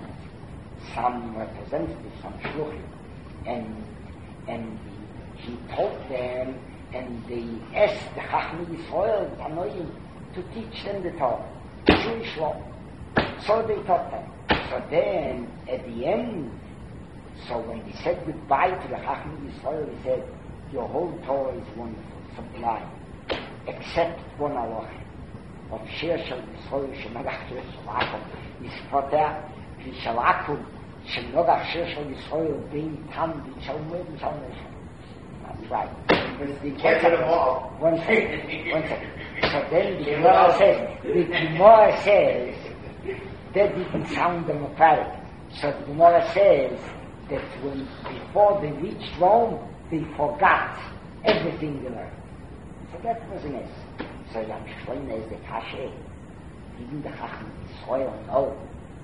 some representatives, some shluchim, and and he told them, and they asked the Chachmei Yisrael, Tanoim, to teach them the Torah, Jewish law. So they taught them. So then, at the end, so when he said goodbye to the Chachmei Yisrael, he said, your whole Torah is wonderful, sublime, except one halacha of Shir Shal Yisrael Shenodach Shir Shal Akum, Yispoter Shal Akum Shenodach Shir Shal Yisrael Bein Tam B'Shal Moed B'Shal Neshama. That's right. Can't get them all. One second, one second. So then the Gemara says, the Gemara says, that didn't sound democratic. So the Gemara says that when, before they reached Rome, they forgot everything they learned. So that was an S. So Yam Shleim is the Kashe. Even the Chacham Yisrael know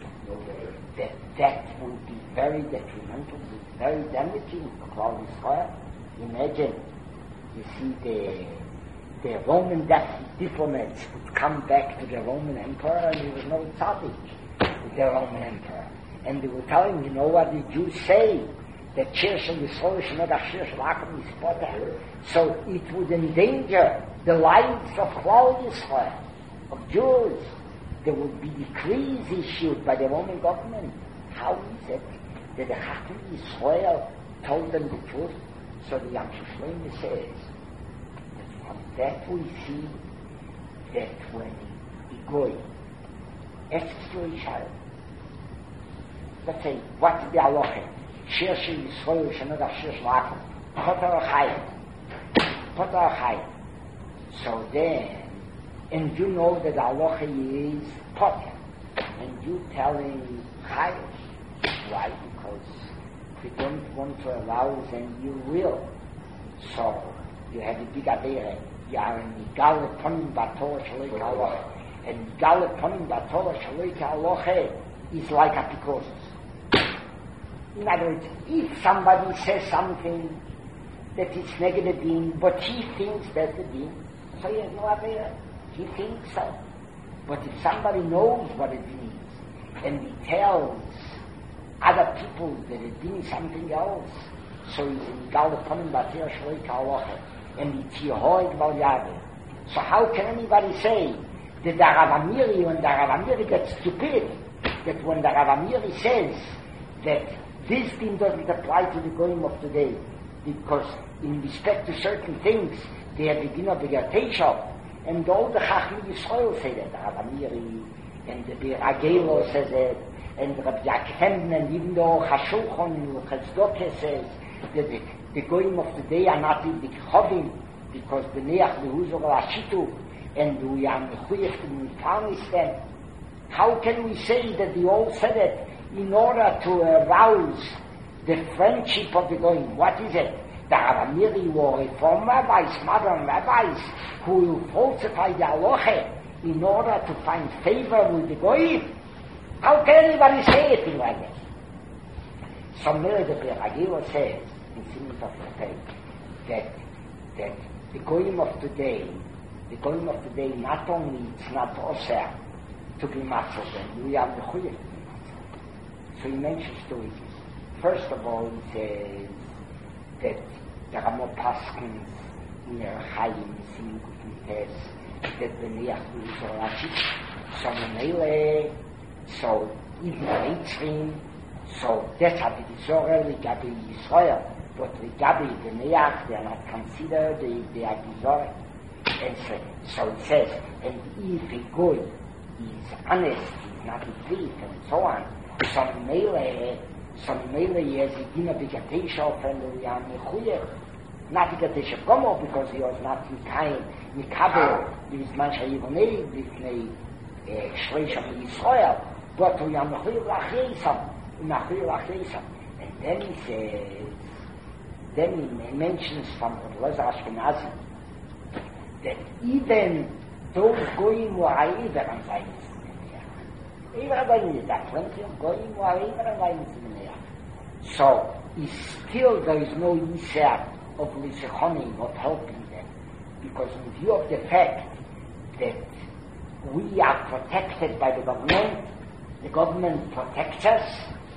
that that would be very detrimental, very damaging for Klal Yisrael. Imagine, you see the the Roman diplomats would come back to the Roman Emperor, and there was no tzaddik with the Roman Emperor. And they were telling, you know what the Jews say? That Shir Shal Yisrael Shenodach Shir Shal Akum Yispoter. So it would endanger the lives of Klal Yisrael, of Jews. There would be decrees issued by the Roman government. How is it that the Chachmei Yisrael told them the truth? So the Yam Shel Shleimi says that from that we see that when the Goy asks to each other, let's say, what's the halacha? Shir Shal Yisrael Shenodach Shir Shal Akum, Poter or Chayim, Poter or Chayim. So then, and you know that the halacha is Poter, and you telling Chayim. Why? Because if you don't want to allow, then you will. So you have a big avera. You are in Yigal Ponim Batorah Shaloi K'Halacha, and Yigal Ponim Batorah Shaloi K'Halacha is like apikosis. In other words, if somebody says something that is negative din, but he thinks that's the din, so he has no avera. He thinks so. But if somebody knows what it means, and he tells other people that it means something else, so he's in Yigal Ponim Batorah Shaloi K'Halacha, and it's Yehoid Bal Yadeh. So how can anybody say that the Rav Amiri, when the Rav Amiri gets stupidity, that when the Rav Amiri says that this thing doesn't apply to the Goyim of today, because in respect to certain things, they have the din of the Gerteisha, and all the Chachmei Yisrael say that the Rav Amiri And the Bir Agelo says it, and Rabbi Yaakov, and even though Hashulchan and Chazdoke says that the, the goyim of the day are not in the Chovim, because the Neach, the Huzor, Ashitu, and we are Mechuyach in Afghanistan. How can we say that they all said it in order to arouse the friendship of the goyim? What is it? The Aramiri were reform rabbis, modern rabbis, who will falsify the halacha in order to find favor with the goyim. How can anybody say anything like that? Somewhere the Beragila says, in Simon of the Page, that, that the goyim of today, the goyim of today, not only it's not osir to be matzah them, we are the chuyah to be matzah. So he mentions two issues. First of all, he says that there are more paskins in their Chaim, Simon Guten Tess, that the Neach is a Rashid, some Mele, so even the Eitzrim, so that's how the Gizorah, Ligabi Yisrael, but Ligabi the Neach, they are not considered, they, they are Gizorah. And so, so it says, and if a good is honest, he's not a thief, and so on, some Mele, some Mele is a Dina Bigatesha, and we are Mechuyah, not Bigatesha Gomo, because he was not in kind, Mikabel, he was Mansha Yivonei, Bifnei, Shreisham Yisrael, but we are Mechuyah Lachreisam, Mechuyah Lachreisam. And then he says, then he mentions from Lezer Ashkenazi, that even those goyim who are either on Zaynis in the Neach, either Zaynis, there are plenty of goyim who are either on Zaynis in the Neach. So, still there is no Yisrael of Lisechonim, of helping them, because in view of the fact that we are protected by the government, the government protects us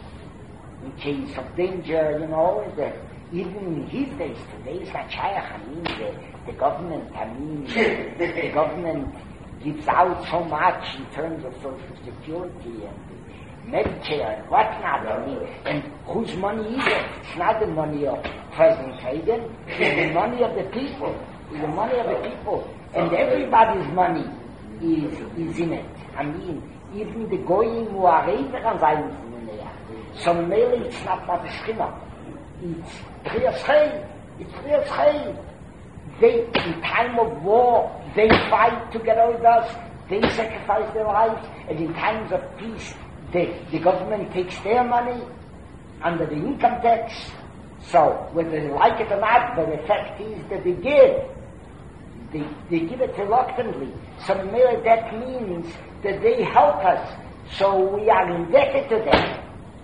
in case of danger, you know, the, even in his days, today is not Shayach, I mean, the, the government, I mean, the, the government gives out so much in terms of social security and Medicare and whatnot, I mean, and whose money is it? It's not the money of President Reagan, it's the money of the people, it's the money of the people, and everybody's money is, is in it. I mean, even the goyim who are either on Zaynis in the Neach, so mainly it's not not a schema. It's real schei. It's real schei. They, in time of war, they fight together with us, they sacrifice their lives, and in times of peace, the, the government takes their money under the income tax. So, whether they like it or not, but the fact is that they give. They, they give it reluctantly. So maybe that means that they help us. So we are indebted to them.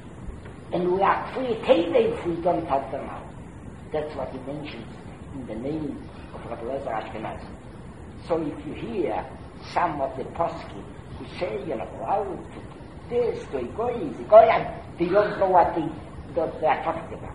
And we are free table if we don't help them out. That's what he mentions in the name of Rabbi Lezer Ashkenazi. So if you hear some of the poskim who say, you're not allowed to do this, to go easy, go ahead, they don't know what they, what they are talking about.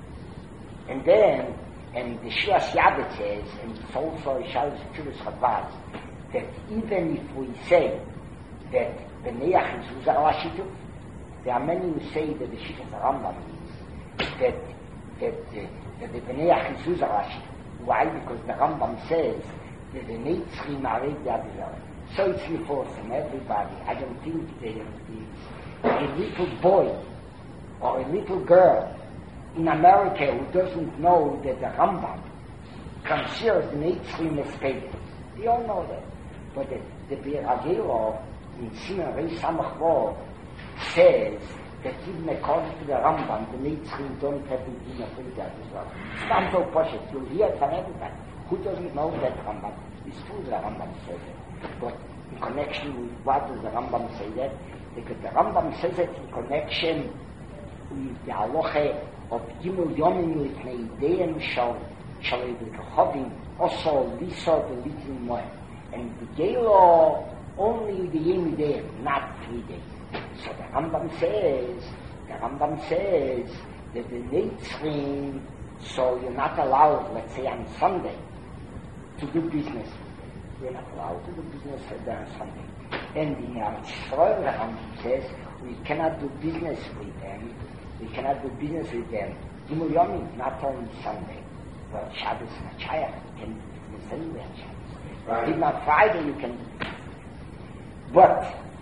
And then, and the Shia Shabbat says, and it's also Shalos Chulis Chabad, that even if we say that the Neach is Uzar Lashitu, there are many who say that the Shittas Rambam means that, that, uh, that the Neach is Uzar Lashitu. Why? Because the Rambam says that the Neitzrim are the Abizar. So it's enforced on everybody. I don't think there is a little boy or a little girl in America who doesn't know that the Rambam considers the Neitzrim as pagans. They all know that. But the, the Bir Agelo in Siman Reis Samach Vov says that even according to the Rambam, the Neitzrim don't have the din of Ida as well. It's not so precious. You'll hear it from everybody. Who doesn't know that Rambam? It's true the Rambam says it. But in connection with what does the Rambam say that? Because the Rambam says it in connection with the halacha of Gimel Yomim Lifnei Deim Shal Shalei B'Kachovim also Lisa the Little Moed. And the Gelo only the Yom Deim, not three days. So the Rambam says, the Rambam says that the Neitzrim, so you're not allowed, let's say on Sunday, to do business. You're not allowed to do business on Sunday. And in Yisrael, the Rambam says, we cannot do business with them. We cannot do business with them. Gimel Yomim, not only Sunday, but Shabbos and Shayach, you can do business anywhere on Shabbos. Right. Even on Friday you can do. But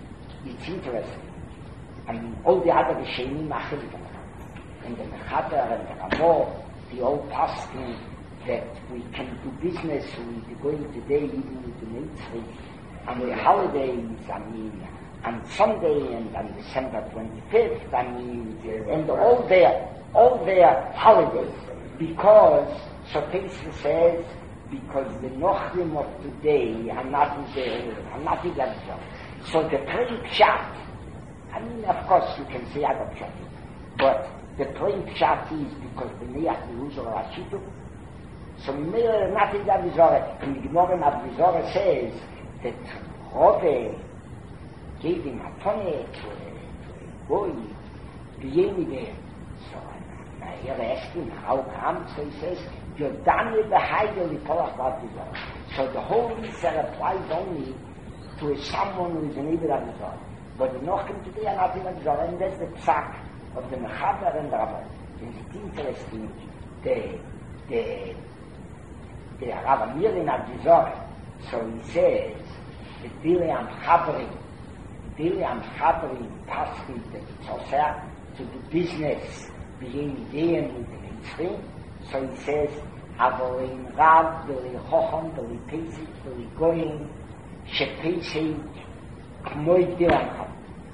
it's interesting. I mean, all the other Rishonim Achilles, and the Mechaber and the Ramah, the old Paskin, that we can do business with the going today, even with the Mitzvah, and the holidays, I mean, and Sunday and on December twenty-fifth, I mean, and all their, all their holidays, because, so Pesach says, because the Nochrim of today are not in the, are not in the So the plain pshat, I mean, of course you can say other pshat, but the plain pshat is because the Neach Yerushalayim Rashitu. So Meir not in the Avizorah, and the Gemara in Avizorah says that Rove gave him a tongue to a boy, B'yeni there. So I hear asking how come, so he says, you're done with the Heidel Polach Avizorah. So the whole Yisrael applies only to someone who is an Ibn Avizorah. But the Nochim today are not in Avizorah, and that's the psak of the Mechaber and the Ramah. It's interesting, the, the, the Rav Amir in Avizorah, so he says, the Bileam Chabri, Bileam Chabri Paskin, that it's also to do business, being there with the Mitzvah. So he says, Avolim Rav, Veli Chochom, Veli Pesach, Veli Goyim, Shepesach, K'moy Bileam Chabri.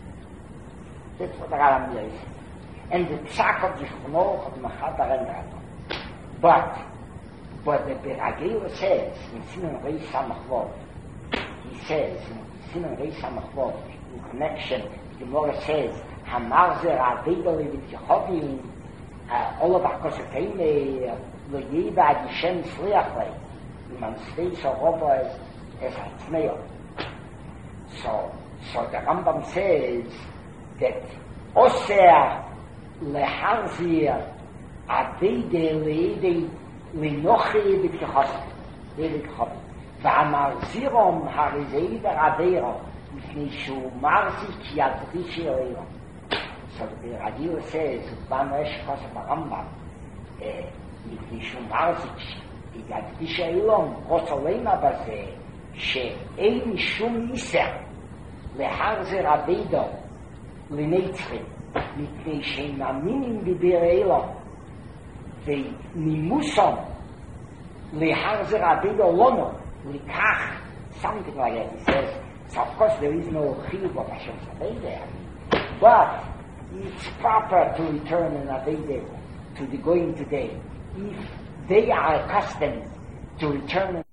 That's what the Rav Amir is. And the Tzak of the Shchonoch of the Mechaber and the Ramah. But, but the Beragel says, in Sinan Reis HaMachvot, he says, in Sinan Reis HaMachvot, in connection, the Gemara says, Hamarzer Avedoli V'Yechovim, Olav HaKoseteime, Lo Yeba Ad Yishem Sliachlei, Man Stei Shorova as Hatzmeyo. So, so the Rambam says that Oser Leharzir Avede Leide Linochi V'Yechovim, V'Yechovim. והמרזירום הרי זה עבירו מפני שהוא מרזיק ידריש ירירו. So the Ragil says, ובאנו יש כוסף הרמב"ם, מפני שהוא מרזיק ידריש ירירו, רוצה למה בזה שאין שום ניסר להרזר עבידו לנצחים, מפני שהם מאמינים בבירילו ונימוסם להרזר עבידו לנו Likach, something like that. He says, so of course there is no chiyuv of Hashem's Aveda, but it's proper to return an Aveda to the going today if they are accustomed to return